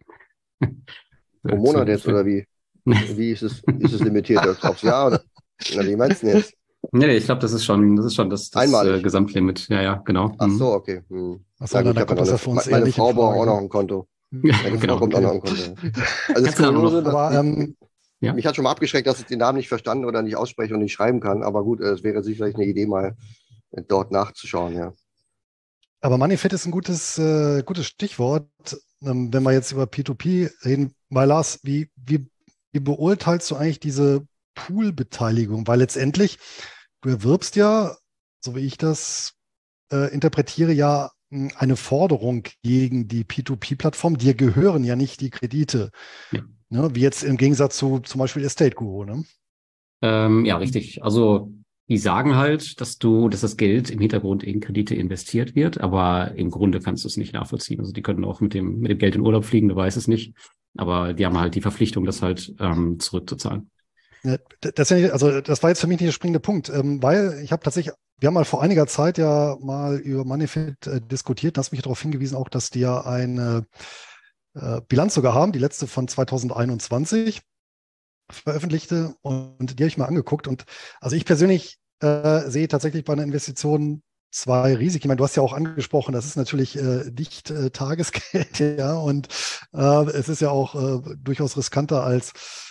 Pro Monat jetzt, oder wie? Wie ist es, ist es limitiert aufs Jahr, oder? Na, wie meinst du denn jetzt? Nee, ich glaube, das ist schon, das ist schon das, das äh, Gesamtlimit. Ja, ja, genau. Ach so, okay. Hm. Ach so, dann, dann kommt das ja für uns eher meine nicht Frau in Frage, braucht auch ne? noch ein Konto. Ja, Meine genau. Frau kommt Okay. auch noch ein Konto. Also das Kannst du dann auch Kuriose, noch- dass Aber ich, ähm, Ja. mich hat schon mal abgeschreckt, dass ich den Namen nicht verstanden oder nicht ausspreche und nicht schreiben kann. Aber gut, es wäre sicherlich eine Idee, mal dort nachzuschauen, ja. Aber Moneyfit ist ein gutes, äh, gutes Stichwort, ähm, wenn wir jetzt über P zwei P reden. Weil Lars, wie, wie, wie beurteilst du eigentlich diese Pool-Beteiligung? Weil letztendlich, du erwirbst ja, so wie ich das äh, interpretiere, ja mh, eine Forderung gegen die P zwei P-Plattform. Dir gehören ja nicht die Kredite. Ja. Ne? Wie jetzt im Gegensatz zu zum Beispiel Estate Guru. Ne? Ähm, ja, richtig. Also die sagen halt, dass du, dass das Geld im Hintergrund in Kredite investiert wird, aber im Grunde kannst du es nicht nachvollziehen. Also die können auch mit dem mit dem Geld in Urlaub fliegen, du weißt es nicht, aber die haben halt die Verpflichtung, das halt ähm, zurückzuzahlen. Ja, das, also das war jetzt für mich nicht der springende Punkt, ähm, weil ich habe tatsächlich, wir haben mal vor einiger Zeit ja mal über Moneyfit äh, diskutiert, da hast mich darauf hingewiesen auch, dass die ja eine äh, Bilanz sogar haben, die letzte von zweitausendeinundzwanzig veröffentlichte, und die habe ich mal angeguckt, und also ich persönlich äh, sehe tatsächlich bei einer Investition zwei Risiken. Ich meine, du hast ja auch angesprochen, das ist natürlich äh, nicht äh, Tagesgeld, ja, und äh, es ist ja auch äh, durchaus riskanter als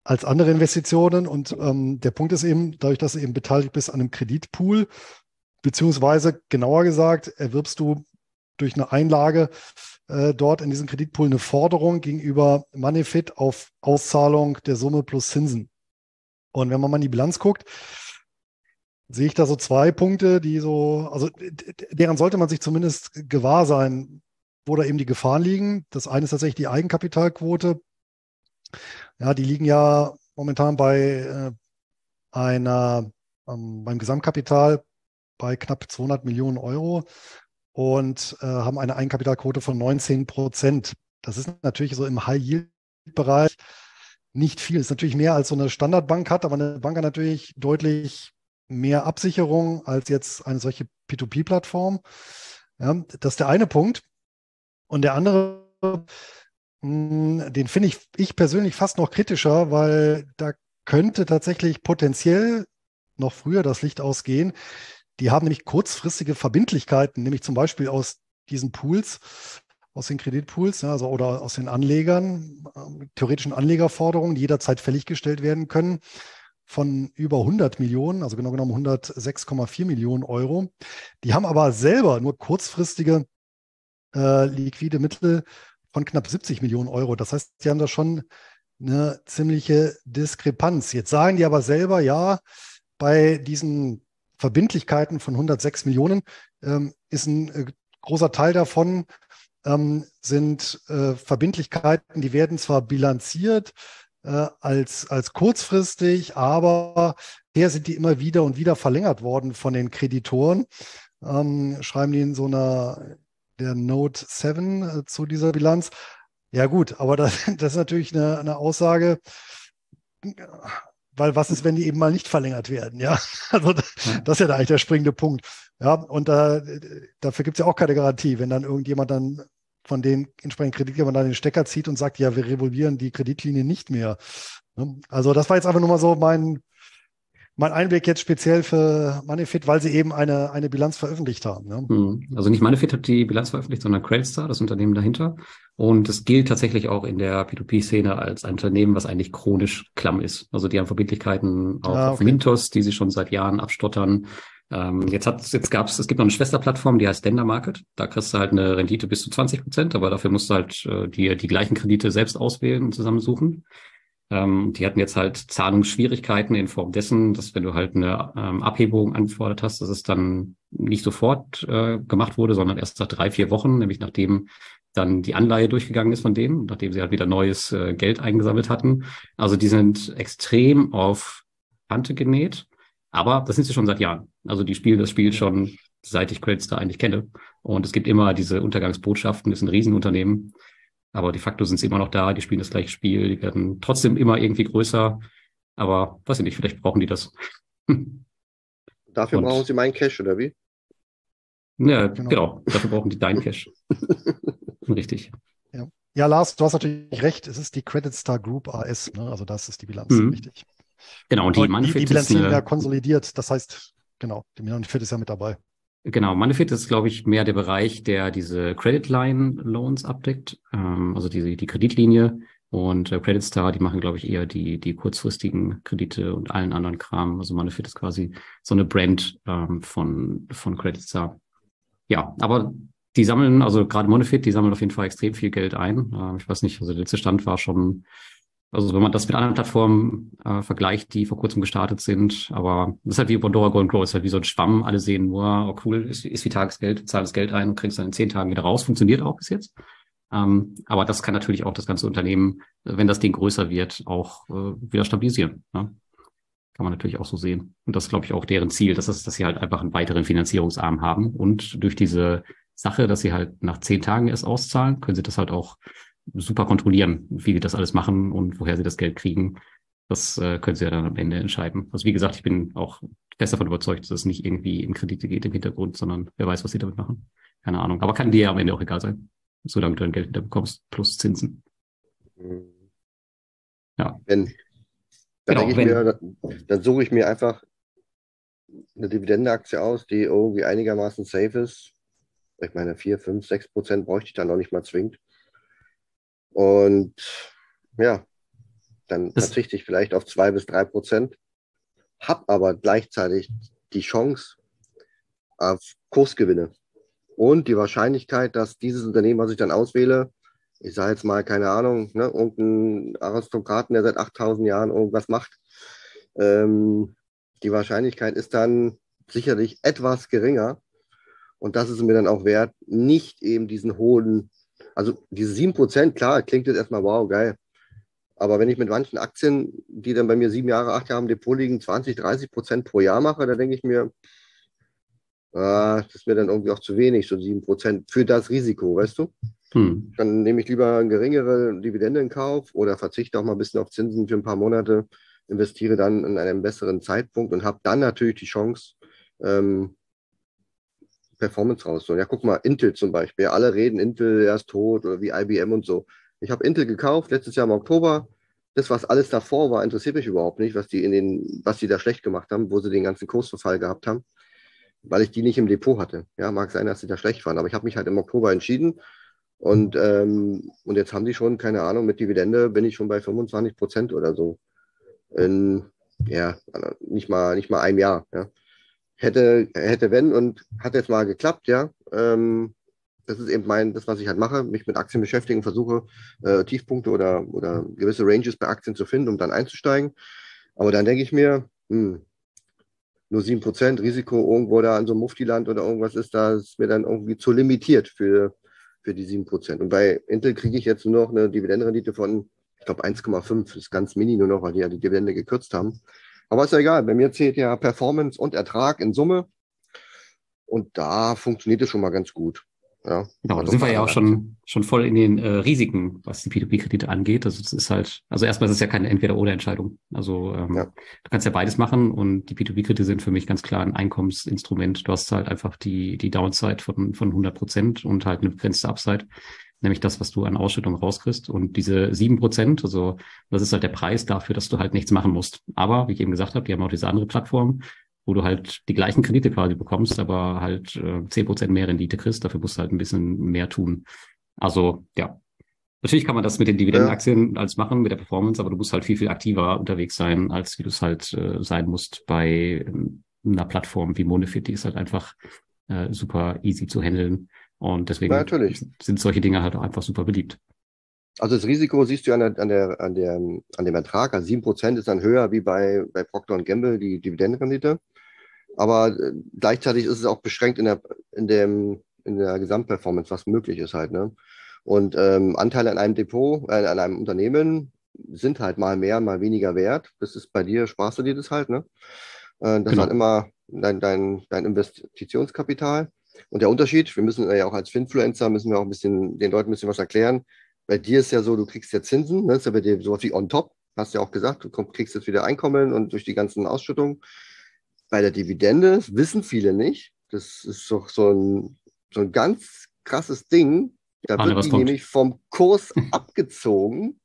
als andere Investitionen. Und ähm, der Punkt ist eben, dadurch, dass du eben beteiligt bist an einem Kreditpool, beziehungsweise genauer gesagt, erwirbst du durch eine Einlage äh, dort in diesem Kreditpool eine Forderung gegenüber Moneyfit auf Auszahlung der Summe plus Zinsen. Und wenn man mal in die Bilanz guckt, sehe ich da so zwei Punkte, die so, also deren sollte man sich zumindest gewahr sein, wo da eben die Gefahren liegen. Das eine ist tatsächlich die Eigenkapitalquote. Ja, die liegen ja momentan bei äh, einer, ähm, beim Gesamtkapital bei knapp zweihundert Millionen Euro und äh, haben eine Eigenkapitalquote von neunzehn Prozent. Das ist natürlich so im High-Yield-Bereich nicht viel. Das ist natürlich mehr als so eine Standardbank hat, aber eine Bank hat natürlich deutlich mehr Absicherung als jetzt eine solche P zwei P-Plattform. Ja, das ist der eine Punkt. Und der andere, mh, den finde ich, ich persönlich fast noch kritischer, weil da könnte tatsächlich potenziell noch früher das Licht ausgehen. Die haben nämlich kurzfristige Verbindlichkeiten, nämlich zum Beispiel aus diesen Pools, aus den Kreditpools, ja, also oder aus den Anlegern, äh, theoretischen Anlegerforderungen, die jederzeit fällig gestellt werden können, von über hundert Millionen, also genau genommen hundertsechs Komma vier Millionen Euro. Die haben aber selber nur kurzfristige äh, liquide Mittel von knapp siebzig Millionen Euro. Das heißt, die haben da schon eine ziemliche Diskrepanz. Jetzt sagen die aber selber, ja, bei diesen Verbindlichkeiten von hundertsechs Millionen ähm, ist ein äh, großer Teil davon ähm, sind äh, Verbindlichkeiten, die werden zwar bilanziert äh, als, als kurzfristig, aber her sind die immer wieder und wieder verlängert worden von den Kreditoren. Ähm, schreiben die in so einer der Note sieben äh, zu dieser Bilanz. Ja gut, aber das, das ist natürlich eine, eine Aussage, weil was ist, wenn die eben mal nicht verlängert werden? Ja, also das, Ja. das ist ja da eigentlich der springende Punkt. Ja, und da, dafür gibt es ja auch keine Garantie, wenn dann irgendjemand dann von den entsprechenden Kreditgebern dann den Stecker zieht und sagt, ja, wir revolvieren die Kreditlinie nicht mehr. Also das war jetzt einfach nur mal so mein, mein Einblick jetzt speziell für Moneyfit, weil sie eben eine, eine Bilanz veröffentlicht haben. Ne? Hm. Also nicht Moneyfit hat die Bilanz veröffentlicht, sondern Creditstar, das Unternehmen dahinter. Und es gilt tatsächlich auch in der P zwei P-Szene als ein Unternehmen, was eigentlich chronisch klamm ist. Also die haben Verbindlichkeiten auch Ah, auf okay. Mintos, die sie schon seit Jahren abstottern. Ähm, jetzt hat jetzt gab's, es gibt noch eine Schwesterplattform, die heißt Dender Market. Da kriegst du halt eine Rendite bis zu zwanzig Prozent, aber dafür musst du halt äh, dir die gleichen Kredite selbst auswählen und zusammensuchen. Ähm, die hatten jetzt halt Zahlungsschwierigkeiten in Form dessen, dass wenn du halt eine ähm, Abhebung angefordert hast, dass es dann nicht sofort äh, gemacht wurde, sondern erst nach drei, vier Wochen, nämlich nachdem dann die Anleihe durchgegangen ist von denen, nachdem sie halt wieder neues äh, Geld eingesammelt hatten. Also die sind extrem auf Kante genäht, aber das sind sie schon seit Jahren. Also die spielen das Spiel schon, seit ich Creditstar eigentlich kenne. Und es gibt immer diese Untergangsbotschaften, das sind Riesenunternehmen. Aber de facto sind sie immer noch da, die spielen das gleiche Spiel, die werden trotzdem immer irgendwie größer. Aber weiß ich nicht, vielleicht brauchen die das. Dafür Und- brauchen sie meinen Cash, oder wie? Ja, Genau. genau. Dafür brauchen die dein Cash. Richtig. Ja, Lars, du hast natürlich recht. Es ist die Creditstar Group A S, ne? Also das ist die Bilanz, Mhm. richtig. Genau, und die Aber die, die Moneyfit ist bilanzieren ja eine, konsolidiert. Das heißt, genau, die Moneyfit ist ja mit dabei. genau, Moneyfit ist, glaube ich, mehr der Bereich, der diese Credit Line Loans abdeckt, ähm, also die, die Kreditlinie. Und äh, Creditstar, die machen, glaube ich, eher die, die kurzfristigen Kredite und allen anderen Kram. Also Moneyfit ist quasi so eine Brand ähm, von, von Creditstar. Ja, aber die sammeln, also gerade Moneyfit, die sammeln auf jeden Fall extrem viel Geld ein. Ähm, ich weiß nicht, also der letzte Stand war schon, also wenn man das mit anderen Plattformen äh, vergleicht, die vor kurzem gestartet sind, aber das ist halt wie Bondora Go and Grow, ist halt wie so ein Schwamm. Alle sehen nur, oh cool, ist, ist wie Tagesgeld, zahl das Geld ein und kriegst dann in zehn Tagen wieder raus. Funktioniert auch bis jetzt. Ähm, aber das kann natürlich auch das ganze Unternehmen, wenn das Ding größer wird, auch äh, wieder stabilisieren. Ne? Kann man natürlich auch so sehen. Und das ist, glaube ich, auch deren Ziel, dass, das, dass sie halt einfach einen weiteren Finanzierungsarm haben. Und durch diese Sache, dass sie halt nach zehn Tagen erst auszahlen, können sie das halt auch super kontrollieren, wie die das alles machen und woher sie das Geld kriegen. Das äh, können sie ja dann am Ende entscheiden. Also wie gesagt, ich bin auch fest davon überzeugt, dass es nicht irgendwie in Kredite geht im Hintergrund, sondern wer weiß, was sie damit machen. Keine Ahnung. Aber kann dir ja am Ende auch egal sein, solange du dein Geld wieder bekommst, plus Zinsen. Ja. Wenn, dann Genau, denke ich wenn. mir, dann, dann suche ich mir einfach eine Dividendenaktie aus, die irgendwie einigermaßen safe ist. Ich meine, vier, fünf, sechs Prozent bräuchte ich dann noch nicht mal zwingend. Und ja, Dann Das- verzichte ich vielleicht auf zwei bis drei Prozent, habe aber gleichzeitig die Chance auf Kursgewinne und die Wahrscheinlichkeit, dass dieses Unternehmen, was ich dann auswähle, ich sage jetzt mal, keine Ahnung, ne, irgendein Aristokraten, der seit achttausend Jahren irgendwas macht, ähm, die Wahrscheinlichkeit ist dann sicherlich etwas geringer. Und das ist mir dann auch wert, nicht eben diesen hohen, also diese sieben Prozent, klar, klingt jetzt erstmal wow, geil. Aber wenn ich mit manchen Aktien, die dann bei mir sieben Jahre, acht Jahre im Depot liegen, zwanzig, dreißig Prozent pro Jahr mache, da denke ich mir, ah, das ist mir dann irgendwie auch zu wenig, so sieben Prozent für das Risiko, weißt du? Hm. Dann nehme ich lieber eine geringere Dividende in Kauf oder verzichte auch mal ein bisschen auf Zinsen für ein paar Monate, investiere dann in einem besseren Zeitpunkt und habe dann natürlich die Chance, ähm, Performance rauszuholen. Ja, guck mal, Intel zum Beispiel. Alle reden, Intel, er ist tot oder wie I B M und so. Ich habe Intel gekauft, letztes Jahr im Oktober. Das, was alles davor war, interessiert mich überhaupt nicht, was die in den, was die da schlecht gemacht haben, wo sie den ganzen Kursverfall gehabt haben, weil ich die nicht im Depot hatte. Ja, mag sein, dass sie da schlecht waren, aber ich habe mich halt im Oktober entschieden und, ähm, und jetzt haben die schon, keine Ahnung, mit Dividende bin ich schon bei fünfundzwanzig Prozent oder so. In, ja, nicht mal, nicht mal einem Jahr, ja. Hätte, hätte, wenn und hat jetzt mal geklappt, ja. Ähm, das ist eben mein, das, was ich halt mache, mich mit Aktien beschäftigen, versuche äh, Tiefpunkte oder, oder gewisse Ranges bei Aktien zu finden, um dann einzusteigen. Aber dann denke ich mir, hm, nur sieben Prozent Risiko irgendwo da in so einem Muftiland oder irgendwas ist, da ist mir dann irgendwie zu limitiert für, für die sieben Prozent. Und bei Intel kriege ich jetzt nur noch eine Dividendenrendite von, ich glaube, eins Komma fünf, das ist ganz mini nur noch, weil die ja die Dividende gekürzt haben. Aber ist ja egal, bei mir zählt ja Performance und Ertrag in Summe und da funktioniert es schon mal ganz gut. Ja, Genau, da sind wir ja auch schon, schon voll in den äh, Risiken, was die P zwei P-Kredite angeht. Also das ist halt, also erstmal ist es ja keine Entweder-oder-Entscheidung. Also ähm, Ja. du kannst ja beides machen und die P zwei P-Kredite sind für mich ganz klar ein Einkommensinstrument. Du hast halt einfach die die Downside von von hundert Prozent und halt eine begrenzte Upside, nämlich das, was du an Ausschüttung rauskriegst. Und diese sieben Prozent, also das ist halt der Preis dafür, dass du halt nichts machen musst. Aber wie ich eben gesagt habe, die haben auch diese andere Plattform, wo du halt die gleichen Kredite quasi bekommst, aber halt äh, zehn Prozent mehr Rendite kriegst. Dafür musst du halt ein bisschen mehr tun. Also, ja. Natürlich kann man das mit den Dividendenaktien ja alles machen, mit der Performance, aber du musst halt viel, viel aktiver unterwegs sein, als wie du es halt äh, sein musst bei ähm, einer Plattform wie Monefit. Die ist halt einfach äh, super easy zu handeln. Und deswegen Na, natürlich. sind solche Dinge halt auch einfach super beliebt. Also das Risiko siehst du an der, an der, an der, an dem Ertrag. Also sieben Prozent ist dann höher wie bei, bei Procter und Gamble, die Dividendenrendite. Aber äh, gleichzeitig ist es auch beschränkt in der, in dem, in der Gesamtperformance, was möglich ist halt, ne? Und ähm, Anteile an einem Depot, äh, an einem Unternehmen sind halt mal mehr, mal weniger wert. Das ist bei dir, sparst du dir das halt, ne? Äh, das Genau. ist halt immer dein, dein, dein Investitionskapital. Und der Unterschied, wir müssen ja auch als Finfluencer, müssen wir auch ein bisschen, den Leuten ein bisschen was erklären. Bei dir ist ja so, du kriegst ja Zinsen, ne? Das ist ja bei dir sowas wie on top, hast ja auch gesagt, du komm, kriegst jetzt wieder Einkommen und durch die ganzen Ausschüttungen. Bei der Dividende, das wissen viele nicht, das ist doch so ein, so ein ganz krasses Ding. Da Ahne, wird was die kommt. nämlich vom Kurs abgezogen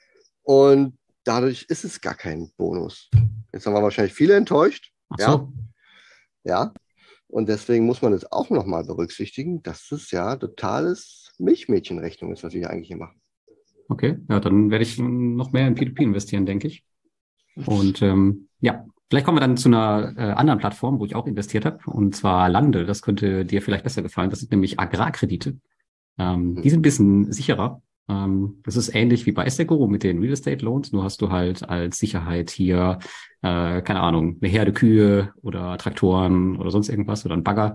und dadurch ist es gar kein Bonus. Jetzt haben wir wahrscheinlich viele enttäuscht. Ach Ja, so. ja. Und deswegen muss man es auch nochmal berücksichtigen, dass es ja totales Milchmädchenrechnung ist, was wir hier eigentlich hier machen. Okay, ja, dann werde ich noch mehr in P zwei P investieren, denke ich. Und ähm, ja, vielleicht kommen wir dann zu einer äh, anderen Plattform, wo ich auch investiert habe, und zwar Lande. Das könnte dir vielleicht besser gefallen. Das sind nämlich Agrarkredite. Ähm, Mhm. die sind ein bisschen sicherer. Ähm, das ist ähnlich wie bei Esteguro mit den Real Estate Loans. Nur hast du halt als Sicherheit hier, äh, keine Ahnung, eine Herde Kühe oder Traktoren oder sonst irgendwas oder ein Bagger.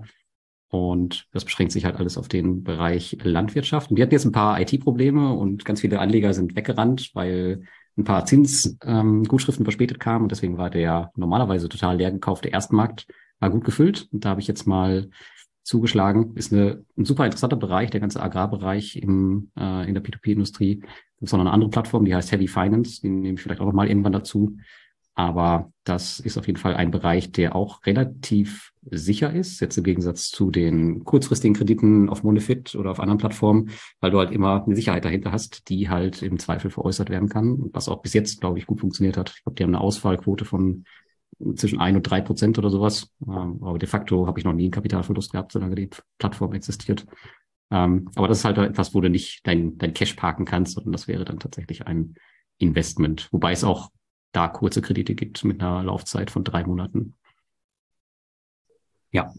Und das beschränkt sich halt alles auf den Bereich Landwirtschaft. Und die hatten jetzt ein paar I T-Probleme und ganz viele Anleger sind weggerannt, weil ein paar Zinsgutschriften ähm, Gutschriften verspätet kamen. Und deswegen war der normalerweise total leer gekaufte Erstmarkt war gut gefüllt. Und da habe ich jetzt mal zugeschlagen. Ist eine, ein super interessanter Bereich, der ganze Agrarbereich im, äh, in der P zwei P-Industrie. Es gibt noch eine andere Plattform, die heißt Heavy Finance. Die nehme ich vielleicht auch noch mal irgendwann dazu. Aber das ist auf jeden Fall ein Bereich, der auch relativ sicher ist, jetzt im Gegensatz zu den kurzfristigen Krediten auf Monefit oder auf anderen Plattformen, weil du halt immer eine Sicherheit dahinter hast, die halt im Zweifel veräußert werden kann, was auch bis jetzt, glaube ich, gut funktioniert hat. Ich glaube, die haben eine Ausfallquote von zwischen ein und drei Prozent oder sowas. Aber de facto habe ich noch nie einen Kapitalverlust gehabt, solange die Plattform existiert. Aber das ist halt etwas, wo du nicht dein, dein Cash parken kannst, sondern das wäre dann tatsächlich ein Investment, wobei es auch da kurze Kredite gibt mit einer Laufzeit von drei Monaten. Ja.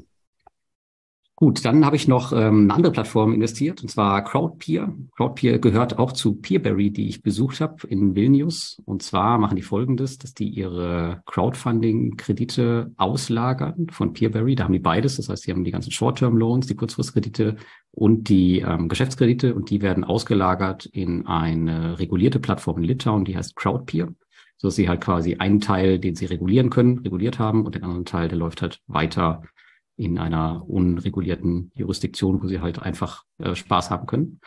Gut, dann habe ich noch ähm, eine andere Plattform investiert, und zwar Crowdpeer. Crowdpeer gehört auch zu Peerberry, die ich besucht habe in Vilnius. Und zwar machen die Folgendes, dass die ihre Crowdfunding-Kredite auslagern von Peerberry. Da haben die beides, das heißt, die haben die ganzen Short-Term-Loans, die Kurzfristkredite und die ähm, Geschäftskredite, und die werden ausgelagert in eine regulierte Plattform in Litauen, die heißt Crowdpeer, sodass sie halt quasi einen Teil, den sie regulieren können, reguliert haben, und den anderen Teil, der läuft halt weiter in einer unregulierten Jurisdiktion, wo sie halt einfach äh, Spaß haben können.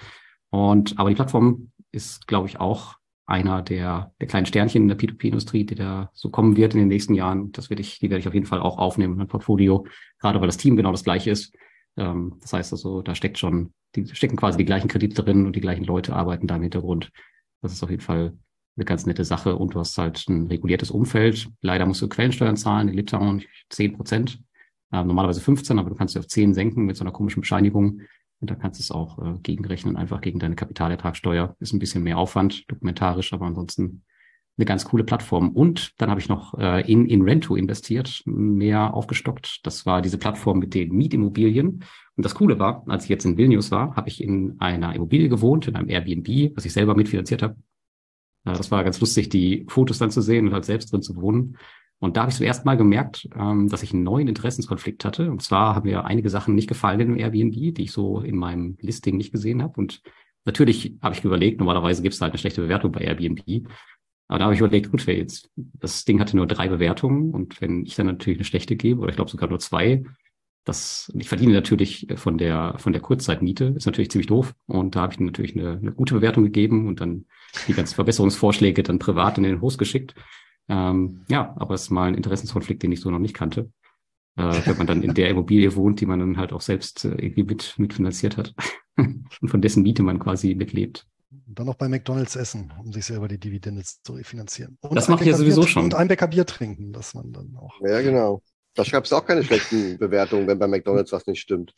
Und aber die Plattform ist, glaube ich, auch einer der, der kleinen Sternchen in der P zwei P-Industrie, die da so kommen wird in den nächsten Jahren. Das werde ich, die werde ich auf jeden Fall auch aufnehmen in mein Portfolio, gerade weil das Team genau das gleiche ist. Ähm, das heißt also, da steckt schon, die stecken quasi die gleichen Kredite drin und die gleichen Leute arbeiten da im Hintergrund. Das ist auf jeden Fall eine ganz nette Sache, und du hast halt ein reguliertes Umfeld. Leider musst du Quellensteuern zahlen in Litauen, zehn Prozent. Äh, normalerweise fünfzehn, aber du kannst sie auf zehn senken mit so einer komischen Bescheinigung. Und da kannst du es auch äh, gegenrechnen, einfach gegen deine Kapitalertragssteuer. Ist ein bisschen mehr Aufwand, dokumentarisch, aber ansonsten eine ganz coole Plattform. Und dann habe ich noch äh, in, in Rento investiert, mehr aufgestockt. Das war diese Plattform mit den Mietimmobilien. Und das Coole war, als ich jetzt in Vilnius war, habe ich in einer Immobilie gewohnt, in einem Airbnb, was ich selber mitfinanziert habe. Äh, das war ganz lustig, die Fotos dann zu sehen und halt selbst drin zu wohnen. Und da habe ich zum ersten Mal gemerkt, ähm, dass ich einen neuen Interessenskonflikt hatte. Und zwar haben mir einige Sachen nicht gefallen in dem Airbnb, die ich so in meinem Listing nicht gesehen habe. Und natürlich habe ich überlegt, normalerweise gibt es halt eine schlechte Bewertung bei Airbnb. Aber da habe ich überlegt, gut, jetzt, das Ding hatte nur drei Bewertungen, und wenn ich dann natürlich eine schlechte gebe, oder ich glaube sogar nur zwei, das, ich verdiene natürlich von der von der Kurzzeitmiete, ist natürlich ziemlich doof. Und da habe ich natürlich eine, eine gute Bewertung gegeben und dann die ganzen Verbesserungsvorschläge dann privat in den Host geschickt. Ähm, ja, aber es ist mal ein Interessenskonflikt, den ich so noch nicht kannte. Äh, wenn man dann in der Immobilie wohnt, die man dann halt auch selbst äh, irgendwie mit mitfinanziert hat und von dessen Miete man quasi mitlebt. Und dann noch bei McDonald's essen, um sich selber die Dividende zu refinanzieren. Und das mache ich ja sowieso Bier, schon. Und ein Bäcker Bier trinken, dass man dann auch... Ja, genau. Da schreibst du auch keine schlechten Bewertungen, wenn bei McDonald's was nicht stimmt.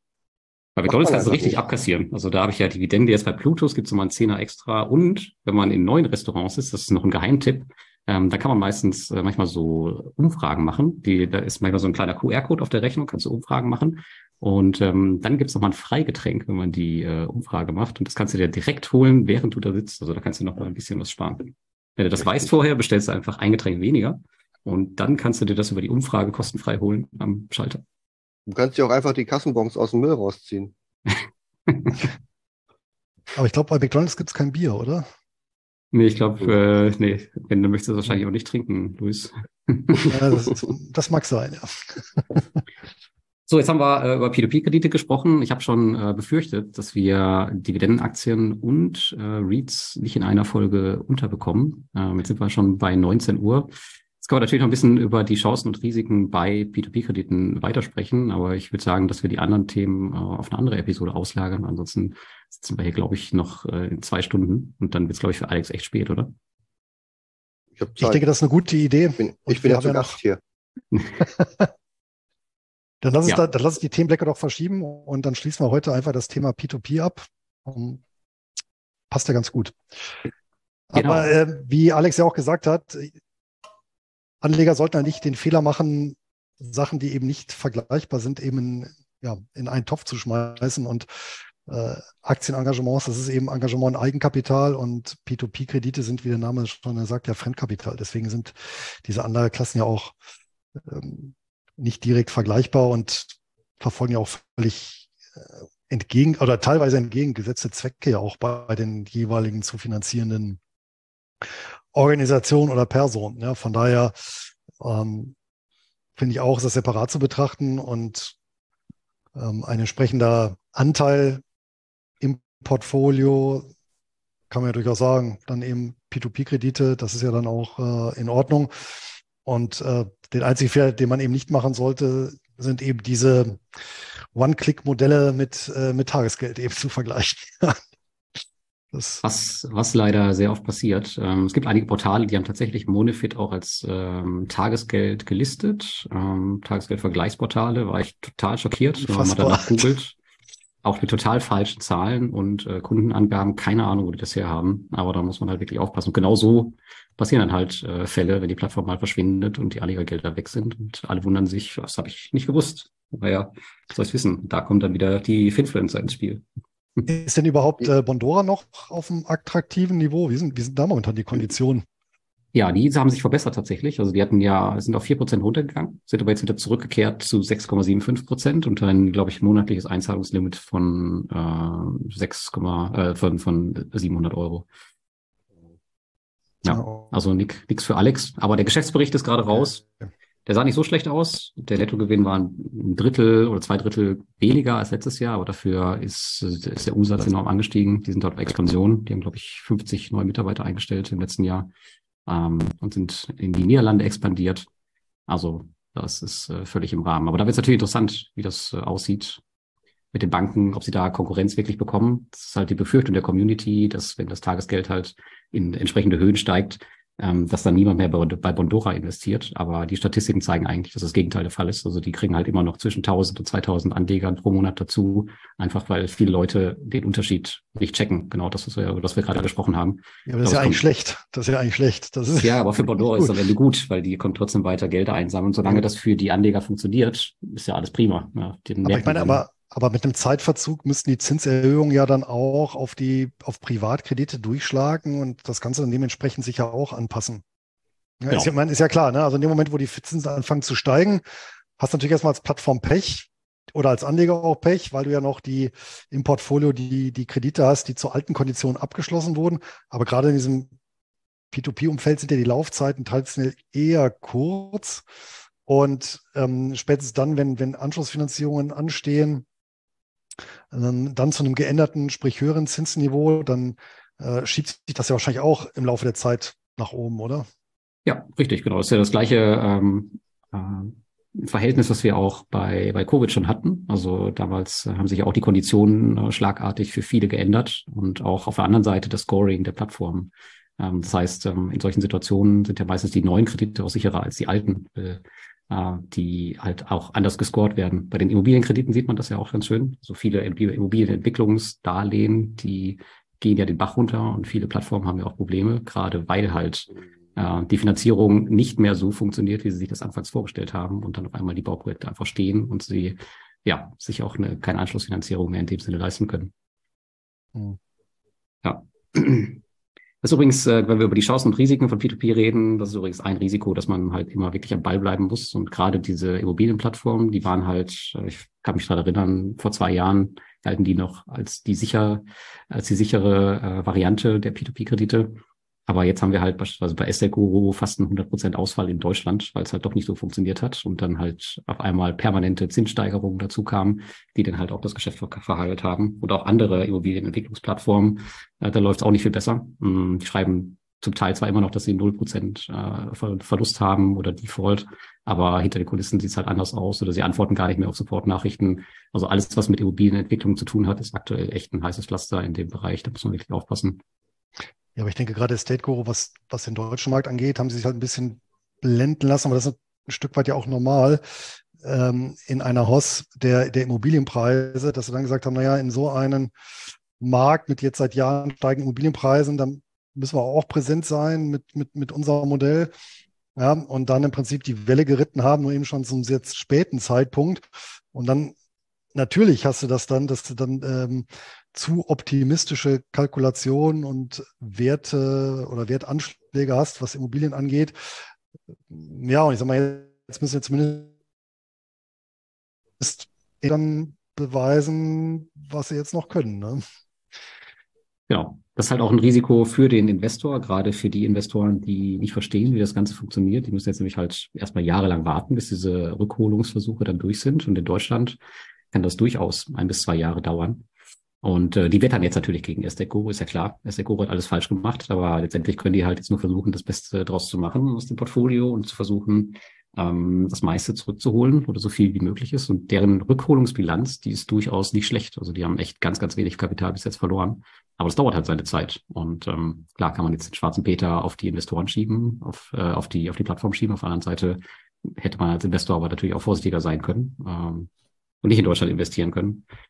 Bei McDonald's kannst du richtig nicht abkassieren. Also da habe ich ja Dividende jetzt bei Plutos, gibt es nochmal einen Zehner extra. Und wenn man in neuen Restaurants ist, das ist noch ein Geheimtipp, ähm, da kann man meistens äh, manchmal so Umfragen machen. Die, da ist manchmal so ein kleiner Q R-Code auf der Rechnung, kannst du Umfragen machen. Und ähm, dann gibt es nochmal ein Freigetränk, wenn man die äh, Umfrage macht. Und das kannst du dir direkt holen, während du da sitzt. Also da kannst du noch mal ein bisschen was sparen. Wenn du das richtig weißt vorher, bestellst du einfach ein Getränk weniger. Und dann kannst du dir das über die Umfrage kostenfrei holen am Schalter. Du kannst dir auch einfach die Kassenbons aus dem Müll rausziehen. Aber ich glaube, bei McDonald's gibt es kein Bier, oder? Nee, ich glaube, äh, nee, wenn du möchtest, wahrscheinlich auch nicht trinken, Luis. Ja, das, das mag sein, ja. So, jetzt haben wir äh, über P zwei P-Kredite gesprochen. Ich habe schon äh, befürchtet, dass wir Dividendenaktien und äh, REITs nicht in einer Folge unterbekommen. Ähm, jetzt sind wir schon bei neunzehn Uhr. Jetzt können wir natürlich noch ein bisschen über die Chancen und Risiken bei P zwei P-Krediten weitersprechen, aber ich würde sagen, dass wir die anderen Themen äh, auf eine andere Episode auslagern. Ansonsten sitzen wir hier, glaube ich, noch äh, in zwei Stunden, und dann wird es, glaube ich, für Alex echt spät, oder? Ich, ich denke, das ist eine gute Idee. Ich bin, ich bin ja zu Gast hier. Dann lass, ja. da, dann lass uns die Themenblöcke doch verschieben, und dann schließen wir heute einfach das Thema P zwei P ab. Um, passt ja ganz gut. Genau. Aber äh, wie Alex ja auch gesagt hat, Anleger sollten ja nicht den Fehler machen, Sachen, die eben nicht vergleichbar sind, eben in, ja, in einen Topf zu schmeißen. Und äh, Aktienengagements, das ist eben Engagement in Eigenkapital, und P zwei P-Kredite sind, wie der Name schon sagt, ja Fremdkapital. Deswegen sind diese Anlageklassen ja auch ähm, nicht direkt vergleichbar und verfolgen ja auch völlig äh, entgegen oder teilweise entgegengesetzte Zwecke ja auch bei den jeweiligen zu finanzierenden Organisationen oder Personen. Ja, von daher ähm, finde ich auch, ist das separat zu betrachten, und ähm, ein entsprechender Anteil im Portfolio, kann man ja durchaus sagen, dann eben P zwei P-Kredite, das ist ja dann auch äh, in Ordnung. Und äh, den einzigen Fehler, den man eben nicht machen sollte, sind eben diese One-Click-Modelle mit, äh, mit Tagesgeld eben zu vergleichen. Das was, was leider sehr oft passiert. Ähm, es gibt einige Portale, die haben tatsächlich Monefit auch als ähm, Tagesgeld gelistet. Ähm, Tagesgeldvergleichsportale, war ich total schockiert, wenn man danach googelt. auch mit total falschen Zahlen und äh, Kundenangaben, keine Ahnung, wo die das her haben. Aber da muss man halt wirklich aufpassen. Und genau so passieren dann halt äh, Fälle, wenn die Plattform mal verschwindet und die Anlegergelder weg sind und alle wundern sich, das habe ich nicht gewusst. Naja, soll ich wissen. Da kommt dann wieder die Finfluencer ins Spiel. Ist denn überhaupt äh, Bondora noch auf einem attraktiven Niveau? Wie sind, wie sind da momentan die Konditionen? Ja, die haben sich verbessert tatsächlich. Also die hatten ja, sind auf vier Prozent runtergegangen, sind aber jetzt wieder zurückgekehrt zu sechs Komma fünfundsiebzig Prozent und ein, glaube ich, monatliches Einzahlungslimit von äh, sechs, äh, von, von siebenhundert Euro. Ja, also nix für Alex. Aber der Geschäftsbericht ist gerade raus. Der sah nicht so schlecht aus. Der Nettogewinn war ein Drittel oder zwei Drittel weniger als letztes Jahr, aber dafür ist, ist der Umsatz enorm angestiegen. Die sind dort auf Expansion. Die haben, glaube ich, fünfzig neue Mitarbeiter eingestellt im letzten Jahr ähm, und sind in die Niederlande expandiert. Also das ist äh, völlig im Rahmen. Aber da wird es natürlich interessant, wie das äh, aussieht mit den Banken, ob sie da Konkurrenz wirklich bekommen. Das ist halt die Befürchtung der Community, dass wenn das Tagesgeld halt in entsprechende Höhen steigt, ähm, dass dann niemand mehr bei, bei Bondora investiert. Aber die Statistiken zeigen eigentlich, dass das Gegenteil der Fall ist. Also die kriegen halt immer noch zwischen tausend und zweitausend Anlegern pro Monat dazu, einfach weil viele Leute den Unterschied nicht checken. Genau das, was wir, was wir gerade gesprochen haben. Ja, aber das ist ja eigentlich schlecht. Das ist ja eigentlich schlecht. Das ist ja, aber für Bondora ist es am Ende gut, weil die können trotzdem weiter Gelder einsammeln. Solange das für die Anleger funktioniert, ist ja alles prima. Ja, aber ich meine, aber Aber mit einem Zeitverzug müssten die Zinserhöhungen ja dann auch auf die, auf Privatkredite durchschlagen und das Ganze dann dementsprechend sich ja auch anpassen. Ja, genau. ist, ja, man, ist ja klar, ne? Also in dem Moment, wo die Zinsen anfangen zu steigen, hast du natürlich erstmal als Plattform Pech oder als Anleger auch Pech, weil du ja noch die im Portfolio die, die Kredite hast, die zu alten Konditionen abgeschlossen wurden. Aber gerade in diesem P zwei P-Umfeld sind ja die Laufzeiten traditionell eher kurz. Und ähm, spätestens dann, wenn, wenn Anschlussfinanzierungen anstehen, ähm, dann zu einem geänderten, sprich höheren Zinsniveau, dann äh, schiebt sich das ja wahrscheinlich auch im Laufe der Zeit nach oben, oder? Ja, richtig, genau. Das ist ja das gleiche ähm, äh, Verhältnis, was wir auch bei, bei Covid schon hatten. Also damals äh, haben sich auch die Konditionen äh, schlagartig für viele geändert und auch auf der anderen Seite das Scoring der Plattform. Ähm, das heißt, ähm, in solchen Situationen sind ja meistens die neuen Kredite auch sicherer als die alten, äh, die halt auch anders gescored werden. Bei den Immobilienkrediten sieht man das ja auch ganz schön. So viele Immobilienentwicklungsdarlehen, die gehen ja den Bach runter und viele Plattformen haben ja auch Probleme, gerade weil halt äh, die Finanzierung nicht mehr so funktioniert, wie sie sich das anfangs vorgestellt haben und dann auf einmal die Bauprojekte einfach stehen und sie ja sich auch eine, keine Anschlussfinanzierung mehr in dem Sinne leisten können. Mhm. Ja. Das ist übrigens, äh, wenn wir über die Chancen und Risiken von P zwei P reden, das ist übrigens ein Risiko, dass man halt immer wirklich am Ball bleiben muss. Und gerade diese Immobilienplattformen, die waren halt, ich kann mich daran erinnern, vor zwei Jahren galten die noch als die sicher, als die sichere äh, Variante der P zwei P-Kredite. Aber jetzt haben wir halt beispielsweise bei Asset Guru fast einen hundert Prozent Ausfall in Deutschland, weil es halt doch nicht so funktioniert hat und dann halt auf einmal permanente Zinssteigerungen dazu kamen, die dann halt auch das Geschäft ver- verhagelt haben. Und auch andere Immobilienentwicklungsplattformen, äh, da läuft es auch nicht viel besser. Mm, die schreiben zum Teil zwar immer noch, dass sie null Prozent äh, Ver- Verlust haben oder Default, aber hinter den Kulissen sieht es halt anders aus oder sie antworten gar nicht mehr auf Support-Nachrichten. Also alles, was mit Immobilienentwicklung zu tun hat, ist aktuell echt ein heißes Pflaster in dem Bereich. Da muss man wirklich aufpassen. Ja, aber ich denke gerade Estate Guru, was, was den deutschen Markt angeht, haben sie sich halt ein bisschen blenden lassen, aber das ist ein Stück weit ja auch normal ähm, in einer H O S der, der Immobilienpreise, dass sie dann gesagt haben, naja, in so einem Markt mit jetzt seit Jahren steigenden Immobilienpreisen, dann müssen wir auch präsent sein mit, mit, mit unserem Modell. Ja, und dann im Prinzip die Welle geritten haben, nur eben schon zum sehr späten Zeitpunkt. Und dann natürlich hast du das dann, dass du dann ähm, zu optimistische Kalkulationen und Werte oder Wertanschläge hast, was Immobilien angeht. Ja, und ich sag mal, jetzt müssen wir zumindest dann beweisen, was sie jetzt noch können. Ne? Genau. Das ist halt auch ein Risiko für den Investor, gerade für die Investoren, die nicht verstehen, wie das Ganze funktioniert. Die müssen jetzt nämlich halt erstmal jahrelang warten, bis diese Rückholungsversuche dann durch sind. Und in Deutschland kann das durchaus ein bis zwei Jahre dauern. Und äh, die wettern jetzt natürlich gegen Estate Guru, ist ja klar. Estate Guru hat alles falsch gemacht, aber letztendlich können die halt jetzt nur versuchen, das Beste draus zu machen aus dem Portfolio und zu versuchen, ähm, das meiste zurückzuholen oder so viel wie möglich ist. Und deren Rückholungsbilanz, die ist durchaus nicht schlecht. Also die haben echt ganz, ganz wenig Kapital bis jetzt verloren. Aber das dauert halt seine Zeit. Und ähm, klar kann man jetzt den schwarzen Peter auf die Investoren schieben, auf, äh, auf die auf die Plattform schieben. Auf der anderen Seite hätte man als Investor aber natürlich auch vorsichtiger sein können ähm, und nicht in Deutschland investieren können.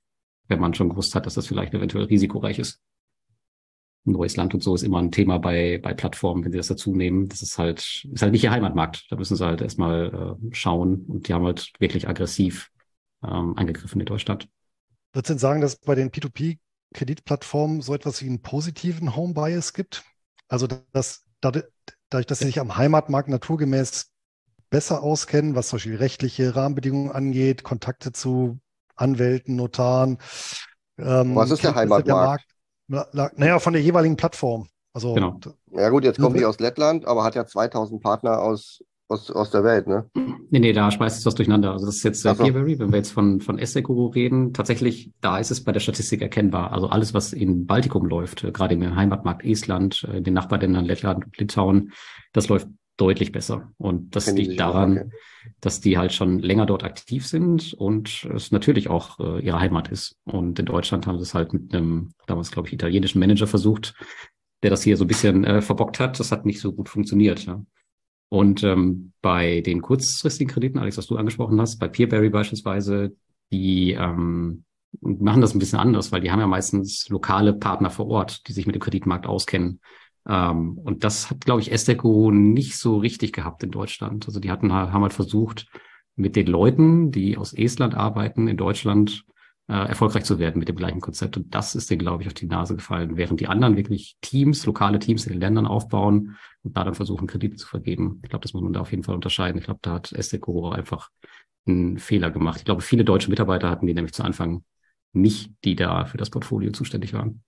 wenn man schon gewusst hat, dass das vielleicht eventuell risikoreich ist. Ein neues Land und so ist immer ein Thema bei, bei Plattformen, wenn sie das dazu nehmen. Das ist halt, ist halt nicht ihr Heimatmarkt. Da müssen sie halt erstmal äh, schauen und die haben halt wirklich aggressiv ähm, angegriffen in Deutschland. Würdest du denn sagen, dass es bei den P zwei P-Kreditplattformen so etwas wie einen positiven Home-Bias gibt? Also dass dadurch, dass sie sich am Heimatmarkt naturgemäß besser auskennen, was zum Beispiel rechtliche Rahmenbedingungen angeht, Kontakte zu Anwälten, Notaren. Ähm, was ist der Heimatmarkt? Der Markt, naja, von der jeweiligen Plattform. Also, genau. Ja gut, jetzt kommt nicht aus Lettland, aber hat ja zweitausend Partner aus, aus, aus der Welt, ne? Nee, nee, da schmeißt es was durcheinander. Also das ist jetzt äh, so. Peerberry, wenn wir jetzt von, von Asset-Guru reden. Tatsächlich, da ist es bei der Statistik erkennbar. Also alles, was in Baltikum läuft, äh, gerade im Heimatmarkt Estland, äh, in den Nachbarländern Lettland und Litauen, das läuft deutlich besser. Und das Kennen liegt daran, okay. dass die halt schon länger dort aktiv sind und es natürlich auch äh, ihre Heimat ist. Und in Deutschland haben sie es halt mit einem, damals glaube ich, italienischen Manager versucht, der das hier so ein bisschen äh, verbockt hat. Das hat nicht so gut funktioniert. Ja. Und ähm, bei den kurzfristigen Krediten, Alex, was du angesprochen hast, bei Peerberry beispielsweise, die ähm, machen das ein bisschen anders, weil die haben ja meistens lokale Partner vor Ort, die sich mit dem Kreditmarkt auskennen. Um, und das hat, glaube ich, Asset-Guru nicht so richtig gehabt in Deutschland. Also die hatten, haben halt versucht, mit den Leuten, die aus Estland arbeiten, in Deutschland äh, erfolgreich zu werden mit dem gleichen Konzept. Und das ist denen, glaube ich, auf die Nase gefallen, während die anderen wirklich Teams, lokale Teams in den Ländern aufbauen und da dann versuchen, Kredite zu vergeben. Ich glaube, das muss man da auf jeden Fall unterscheiden. Ich glaube, da hat Asset-Guru einfach einen Fehler gemacht. Ich glaube, viele deutsche Mitarbeiter hatten die nämlich zu Anfang nicht, die da für das Portfolio zuständig waren.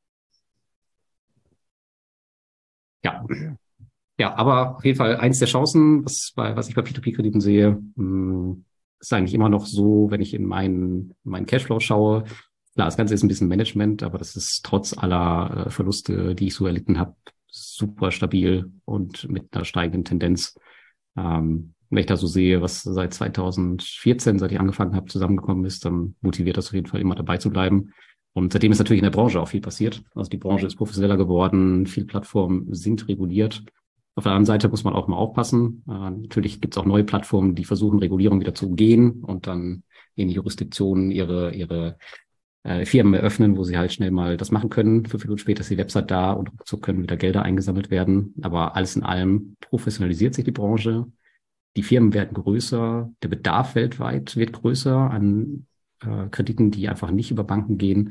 Ja. Ja, aber auf jeden Fall eins der Chancen, was, bei, was ich bei P zwei P-Krediten sehe, mh, ist eigentlich immer noch so, wenn ich in meinen, meinen Cashflow schaue. Klar, das Ganze ist ein bisschen Management, aber das ist trotz aller äh, Verluste, die ich so erlitten habe, super stabil und mit einer steigenden Tendenz. Ähm, wenn ich da so sehe, was seit zweitausendvierzehn, seit ich angefangen habe, zusammengekommen ist, dann motiviert das auf jeden Fall immer dabei zu bleiben. Und seitdem ist natürlich in der Branche auch viel passiert. Also die Branche ist professioneller geworden, viele Plattformen sind reguliert. Auf der anderen Seite muss man auch mal aufpassen. Äh, natürlich gibt es auch neue Plattformen, die versuchen, Regulierung wieder zu umgehen und dann in Jurisdiktionen ihre ihre äh, Firmen eröffnen, wo sie halt schnell mal das machen können. Fünf Minuten später ist die Website da und so können wieder Gelder eingesammelt werden. Aber alles in allem professionalisiert sich die Branche. Die Firmen werden größer, der Bedarf weltweit wird größer an äh, Krediten, die einfach nicht über Banken gehen.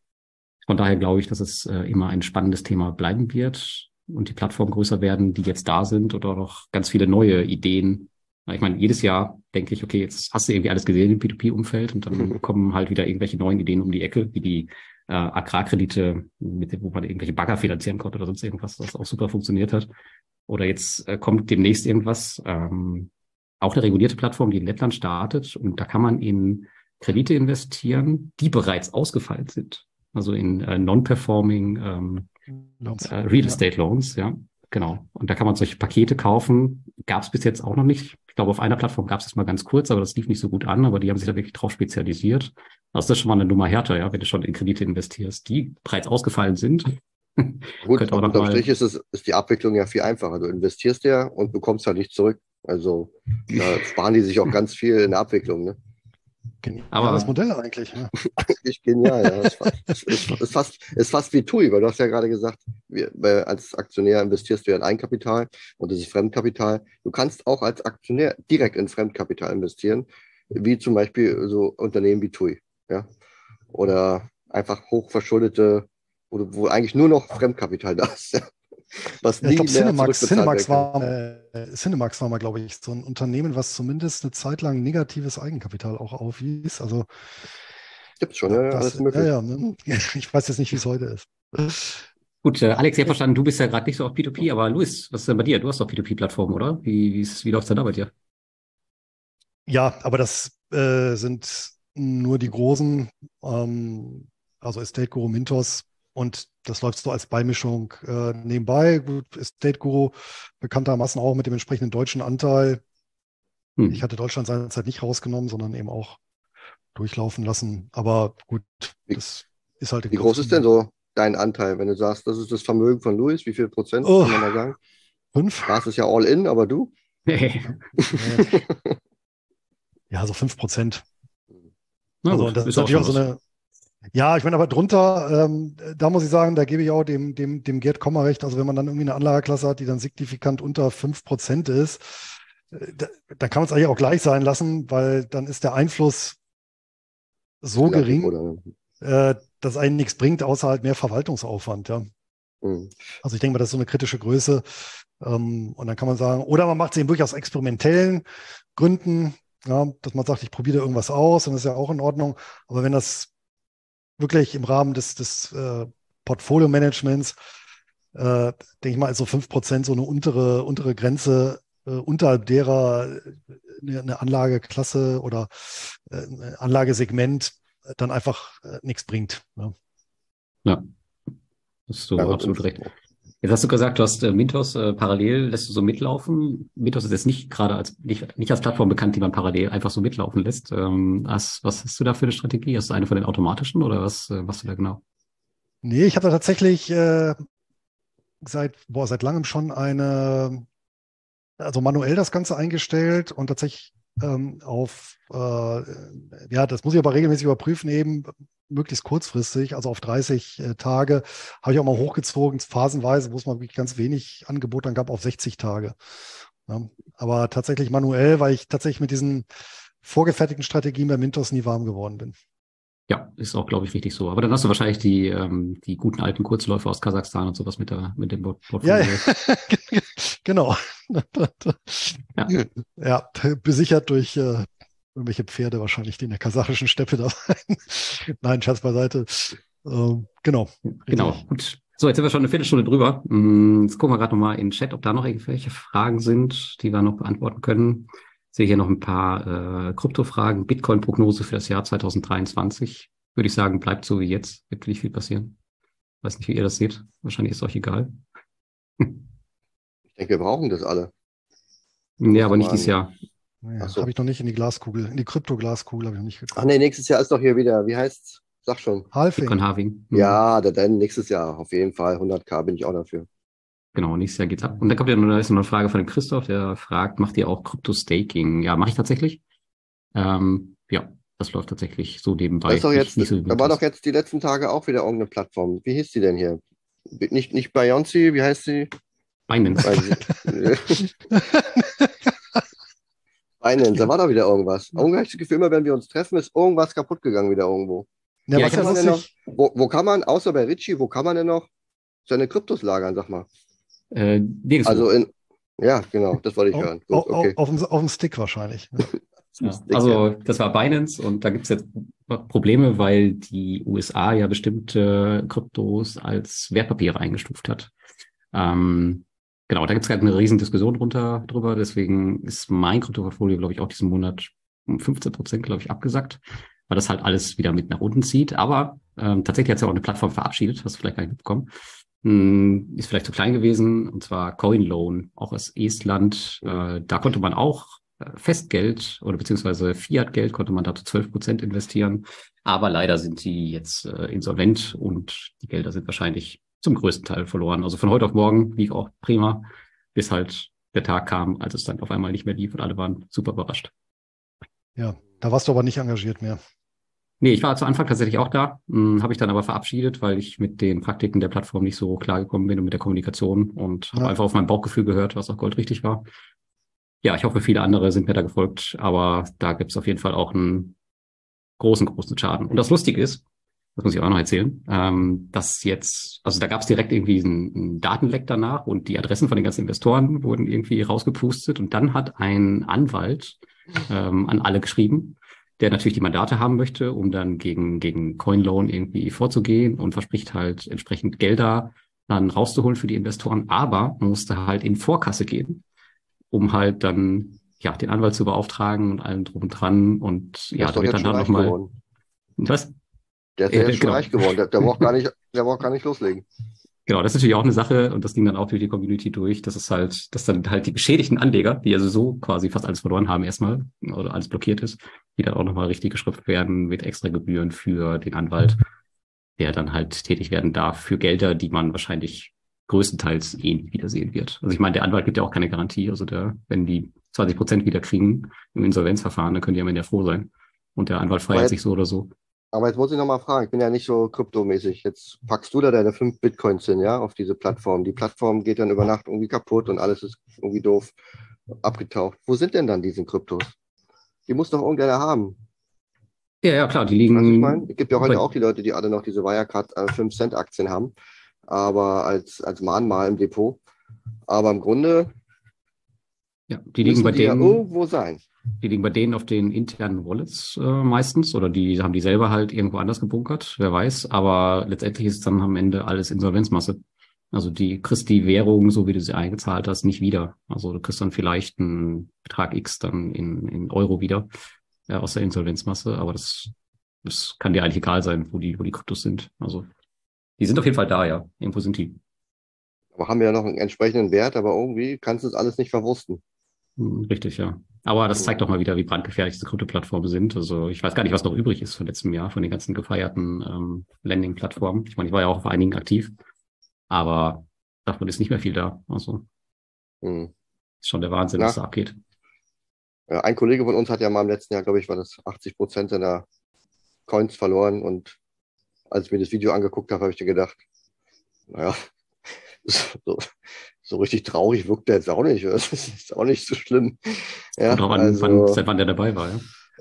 Von daher glaube ich, dass es äh, immer ein spannendes Thema bleiben wird und die Plattformen größer werden, die jetzt da sind oder noch ganz viele neue Ideen. Ich meine, jedes Jahr denke ich, okay, jetzt hast du irgendwie alles gesehen im P zwei P-Umfeld und dann kommen halt wieder irgendwelche neuen Ideen um die Ecke, wie die äh, Agrarkredite, mit dem, wo man irgendwelche Bagger finanzieren konnte oder sonst irgendwas, was auch super funktioniert hat. Oder jetzt äh, kommt demnächst irgendwas, ähm, auch eine regulierte Plattform, die in Lettland startet und da kann man in Kredite investieren, die bereits ausgefallen sind. Also in äh, non-performing ähm, äh, Real Estate Loans, ja, genau. Und da kann man solche Pakete kaufen. Gab es bis jetzt auch noch nicht. Ich glaube, auf einer Plattform gab es das mal ganz kurz, aber das lief nicht so gut an. Aber die haben sich da wirklich drauf spezialisiert. Also das ist schon mal eine Nummer härter, ja, wenn du schon in Kredite investierst, die bereits ausgefallen sind. Gut, aber unterm Strich ist, es, ist die Abwicklung ja viel einfacher. Du investierst ja und bekommst halt nicht zurück. Also da sparen die sich auch ganz viel in der Abwicklung, ne? Geniales aber, Modell eigentlich. Ne? Eigentlich genial, ja. Ist fast, ist, ist, fast, ist fast wie T U I, weil du hast ja gerade gesagt, wir, als Aktionär investierst du ja in Eigenkapital und das ist Fremdkapital. Du kannst auch als Aktionär direkt in Fremdkapital investieren, wie zum Beispiel so Unternehmen wie T U I. Ja? Oder einfach hochverschuldete, wo, wo eigentlich nur noch Fremdkapital da ist. Ja? Was ja, ich glaube, Cinemax, Cinemax, war, äh, Cinemax war mal, glaube ich, so ein Unternehmen, was zumindest eine Zeit lang negatives Eigenkapital auch aufwies. Also gibt's schon, ja, ja, das, alles möglich. Ja, ja, ich weiß jetzt nicht, wie es heute ist. Gut, äh, Alex, ich habe verstanden, du bist ja gerade nicht so auf P zwei P, aber Luis, was ist denn bei dir? Du hast doch P zwei P-Plattformen, oder? Wie, wie, wie läuft es denn da bei dir? Ja, aber das äh, sind nur die großen, ähm, also Estate Guru, Mintos. Und das läuft so als Beimischung äh, nebenbei. Gut, Estate Guru bekanntermaßen auch mit dem entsprechenden deutschen Anteil. Hm. Ich hatte Deutschland seinerzeit nicht rausgenommen, sondern eben auch durchlaufen lassen. Aber gut, das wie, ist halt... Wie groß ist denn so dein Anteil, wenn du sagst, das ist das Vermögen von Luis? Wie viel Prozent oh, kann man da sagen? Fünf. Das ist ja all in, aber du? Nee. Ja, so fünf Prozent. Na also gut, das ist, ist natürlich auch so eine... Ja, ich meine, aber drunter, ähm, da muss ich sagen, da gebe ich auch dem, dem, dem Gerd Kommer recht. Also wenn man dann irgendwie eine Anlageklasse hat, die dann signifikant unter fünf Prozent ist, äh, da, dann kann man es eigentlich auch gleich sein lassen, weil dann ist der Einfluss so Relativ, gering, oder? äh, dass einen nichts bringt, außer halt mehr Verwaltungsaufwand, ja. Mhm. Also ich denke mal, das ist so eine kritische Größe. Ähm, und dann kann man sagen, oder man macht es eben wirklich aus experimentellen Gründen, ja, dass man sagt, ich probiere irgendwas aus und das ist ja auch in Ordnung. Aber wenn das wirklich im Rahmen des, des äh, Portfolio-Managements, äh, denke ich mal, also fünf Prozent so eine untere, untere Grenze, äh, unterhalb derer eine, eine Anlageklasse oder äh, ein Anlagesegment dann einfach äh, nichts bringt. Ja. Ja, hast Ja, du und, absolut und recht. Jetzt hast du gesagt, du hast äh, Mintos äh, parallel, lässt du so mitlaufen. Mintos ist jetzt nicht gerade als nicht, nicht als Plattform bekannt, die man parallel einfach so mitlaufen lässt. Ähm, was, was hast du da für eine Strategie? Hast du eine von den automatischen oder was äh, machst du da genau? Nee, ich habe da tatsächlich äh, seit, boah, seit langem schon eine, also manuell das Ganze eingestellt und tatsächlich ähm, auf, äh, ja, das muss ich aber regelmäßig überprüfen, eben möglichst kurzfristig, also auf dreißig äh, Tage, habe ich auch mal hochgezogen, phasenweise, wo es mal wirklich ganz wenig Angebot dann gab, auf sechzig Tage. Ja, aber tatsächlich manuell, weil ich tatsächlich mit diesen vorgefertigten Strategien bei Mintos nie warm geworden bin. Ja, ist auch, glaube ich, richtig so. Aber dann hast du wahrscheinlich die, ähm, die guten alten Kurzläufe aus Kasachstan und sowas mit der, mit dem Port- Ja, Portfolio. genau. Ja, Ja, besichert durch äh, irgendwelche Pferde wahrscheinlich, die in der kasachischen Steppe da waren. Nein, Scherz beiseite. Ähm, genau, genau. richtig. Gut. So, jetzt sind wir schon eine Viertelstunde drüber. Mm, Jetzt gucken wir gerade nochmal in den Chat, ob da noch irgendwelche Fragen sind, die wir noch beantworten können. Ich sehe hier noch ein paar äh, Kryptofragen. Bitcoin-Prognose für das Jahr zwanzig dreiundzwanzig. Würde ich sagen, bleibt so wie jetzt. Wird nicht viel passieren. Weiß nicht, wie ihr das seht. Wahrscheinlich ist euch egal. Ich denke, wir brauchen das alle. Nee, aber Müsste nicht dieses man. Jahr. Ja, Ach habe so. ich noch nicht in die Glaskugel, in die Kryptoglaskugel habe ich noch nicht Ach geguckt. nee, nächstes Jahr ist doch hier wieder, wie heißt's? Sag schon. Bitcoin Halving. Halving. Hm. Ja, da- dann nächstes Jahr auf jeden Fall. hunderttausend bin ich auch dafür. Genau, nächstes Jahr geht's ab. Und dann kommt ja noch, da ist noch eine Frage von dem Christoph, der fragt, macht ihr auch Krypto-Staking? Ja, mache ich tatsächlich. Ähm, ja, das läuft tatsächlich so Das ist nebenbei. doch Nicht, jetzt, nicht so wie da war doch Mythos. jetzt die letzten Tage auch wieder irgendeine Plattform. Wie hieß die denn hier? Nicht, nicht Beyoncé, wie heißt sie? Binance. Weiß ich. Binance, da war doch wieder irgendwas. Irgendwie habe ich das Gefühl, immer wenn wir uns treffen, ist irgendwas kaputt gegangen wieder irgendwo. Ja, Ja, Wo ich was kann ja habe man denn noch, lustig, wo, wo kann man, außer bei Richie, wo kann man denn noch seine Kryptos lagern, sag mal? äh, Also nirgendwo. in, ja, genau, das wollte ich auf, hören. Gut, auf, okay. auf, dem, auf dem Stick wahrscheinlich. Ja. Das ist ein Ja, Stick, ja. also das war Binance und da gibt's jetzt Probleme, weil die U S A ja bestimmte Kryptos als Wertpapiere eingestuft hat. Ähm, genau, da gibt's gerade eine riesen Diskussion drunter, drüber. Deswegen ist mein Kryptoportfolio, glaube ich, auch diesen Monat um fünfzehn Prozent, glaube ich, abgesackt, weil das halt alles wieder mit nach unten zieht. Aber ähm, tatsächlich hat es ja auch eine Plattform verabschiedet, hast du vielleicht gar nicht mitbekommen. Hm, ist vielleicht zu klein gewesen, und zwar CoinLoan, auch aus Estland. Äh, da konnte man auch äh, Festgeld oder beziehungsweise Fiat-Geld konnte man da zu zwölf Prozent investieren. Aber leider sind die jetzt äh, insolvent und die Gelder sind wahrscheinlich zum größten Teil verloren. Also von heute auf morgen lief auch prima, bis halt der Tag kam, als es dann auf einmal nicht mehr lief und alle waren super überrascht. Ja, da warst du aber nicht engagiert mehr. Nee, ich war zu Anfang tatsächlich auch da, hm, habe ich dann aber verabschiedet, weil ich mit den Praktiken der Plattform nicht so klar gekommen bin und mit der Kommunikation und habe Ja, einfach auf mein Bauchgefühl gehört, was auch goldrichtig war. Ja, ich hoffe, viele andere sind mir da gefolgt, aber da gibt's auf jeden Fall auch einen großen, großen Schaden. Und das Lustige ist, das muss ich auch noch erzählen, ähm, dass jetzt, also da gab's direkt irgendwie einen, einen Datenleck danach und die Adressen von den ganzen Investoren wurden irgendwie rausgepustet und dann hat ein Anwalt ähm, an alle geschrieben, der natürlich die Mandate haben möchte, um dann gegen, gegen CoinLoan irgendwie vorzugehen und verspricht halt entsprechend Gelder dann rauszuholen für die Investoren, aber man musste halt in Vorkasse gehen, um halt dann ja den Anwalt zu beauftragen und allem drum und dran und Der ja, ist da doch wird jetzt dann schon da reich nochmal, geworden. was? Der ist ja Ja, jetzt schon genau. reich geworden. Der, der braucht gar nicht, der braucht gar nicht loslegen. Genau, das ist natürlich auch eine Sache und das ging dann auch durch die Community durch, dass es halt, dass dann halt die beschädigten Anleger, die also so quasi fast alles verloren haben erstmal oder alles blockiert ist, die dann auch nochmal richtig geschriffen werden mit extra Gebühren für den Anwalt, der dann halt tätig werden darf für Gelder, die man wahrscheinlich größtenteils eh nicht wiedersehen wird. Also ich meine, der Anwalt gibt ja auch keine Garantie. Also der, wenn die zwanzig Prozent wieder kriegen im Insolvenzverfahren, dann können die am Ende ja froh sein. Und der Anwalt Aber feiert sich jetzt, so oder so. Aber jetzt muss ich nochmal fragen, ich bin ja nicht so kryptomäßig. Jetzt packst du da deine fünf Bitcoins hin, ja, auf diese Plattform. Die Plattform geht dann über Nacht irgendwie kaputt und alles ist irgendwie doof abgetaucht. Wo sind denn dann diese Kryptos? Die muss doch irgendeiner haben. Ja, ja, klar, die Weißt du, ich meine, liegen es gibt ja heute bei, auch die Leute, die alle noch diese Wirecard äh, fünf Cent Aktien haben, aber als, als Mahnmal im Depot. Aber im Grunde ja, die liegen müssen bei die ja denen, irgendwo sein. die liegen bei denen auf den internen Wallets äh, meistens oder die haben die selber halt irgendwo anders gebunkert, wer weiß. Aber letztendlich ist dann am Ende alles Insolvenzmasse. Also die kriegst die Währung, so wie du sie eingezahlt hast, nicht wieder. Also du kriegst dann vielleicht einen Betrag X dann in, in Euro wieder äh, aus der Insolvenzmasse, aber das, das kann dir eigentlich egal sein, wo die, wo die Kryptos sind. Also die sind auf jeden Fall da, ja. Irgendwo sind die. Aber haben ja noch einen entsprechenden Wert, aber irgendwie kannst du es alles nicht verwursten. Hm, richtig, ja. Aber das zeigt Hm. doch mal wieder, wie brandgefährlich diese Krypto-Plattformen sind. Also ich weiß gar nicht, was noch übrig ist von letztem Jahr, von den ganzen gefeierten ähm, Landing-Plattformen. Ich meine, ich war ja auch auf einigen aktiv, aber davon ist nicht mehr viel da. Also Hm. ist schon der Wahnsinn, was Na, da abgeht. äh, ein Kollege von uns hat ja mal im letzten Jahr, glaube ich, war das achtzig Prozent seiner Coins verloren. Und als ich mir das Video angeguckt habe, habe ich dir gedacht, naja, so, so richtig traurig wirkt der jetzt auch nicht. Das ist auch nicht so schlimm. Kommt Ja, drauf an, wann, also, seit wann der dabei war, ja.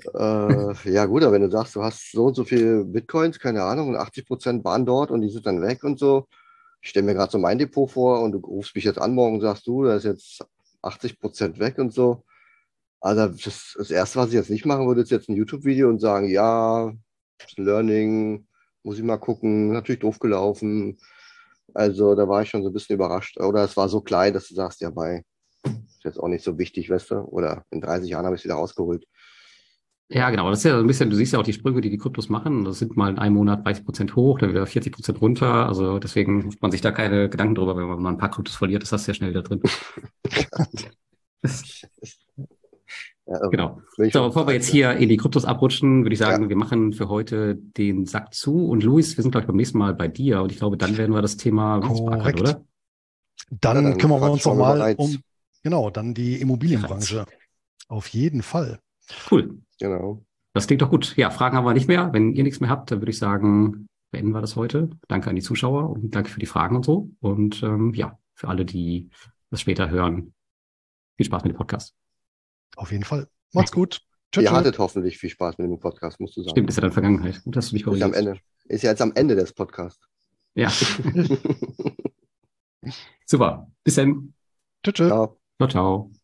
äh, ja gut, aber wenn du sagst, du hast so und so viel Bitcoins, keine Ahnung, und achtzig Prozent waren dort und die sind dann weg und so. Ich stelle mir gerade so mein Depot vor und du rufst mich jetzt an morgen und sagst, du, da ist jetzt achtzig Prozent weg und so. Also das, das Erste, was ich jetzt nicht machen würde, ist jetzt ein YouTube-Video und sagen, ja, Learning, muss ich mal gucken, natürlich doof gelaufen. Also da war ich schon so ein bisschen überrascht. Oder es war so klein, dass du sagst, ja, bei, ist jetzt auch nicht so wichtig, weißt du? Oder in dreißig Jahren habe ich es wieder rausgeholt. Ja, genau. Das ist ja so ein bisschen, du siehst ja auch die Sprünge, die die Kryptos machen. Das sind mal in einem Monat dreißig Prozent hoch, dann wieder vierzig Prozent runter. Also deswegen macht man sich da keine Gedanken drüber, wenn man mal ein paar Kryptos verliert, ist das sehr schnell wieder drin. Ja, irre. Genau. Bin ich So, schon bevor zu wir alt jetzt für. hier in die Kryptos abrutschen, würde ich Ja, sagen, wir machen für heute den Sack zu. Und Luis, wir sind, glaube ich, beim nächsten Mal bei dir. Und ich glaube, dann werden wir das Thema beackern, Korrekt. oder? ja, Dann dann kümmern wir uns quatschen noch wir über mal Reiz. um, genau, dann die Immobilienbranche. Auf jeden Fall. Cool. Genau. Das klingt doch gut. Ja, Fragen haben wir nicht mehr. Wenn ihr nichts mehr habt, dann würde ich sagen, beenden wir das heute. Danke an die Zuschauer und danke für die Fragen und so. Und ähm, ja, für alle, die das später hören, viel Spaß mit dem Podcast. Auf jeden Fall. Macht's gut. Tschö, Ihr tschö. hattet hoffentlich viel Spaß mit dem Podcast, musst du sagen. Stimmt, ist ja dann Vergangenheit. Gut, dass du mich Ist ja am korrigierst. Ende. Ist ja jetzt am Ende des Podcasts. Ja, super. Bis dann. Tschö, tschö. Ciao. Ciao, ciao.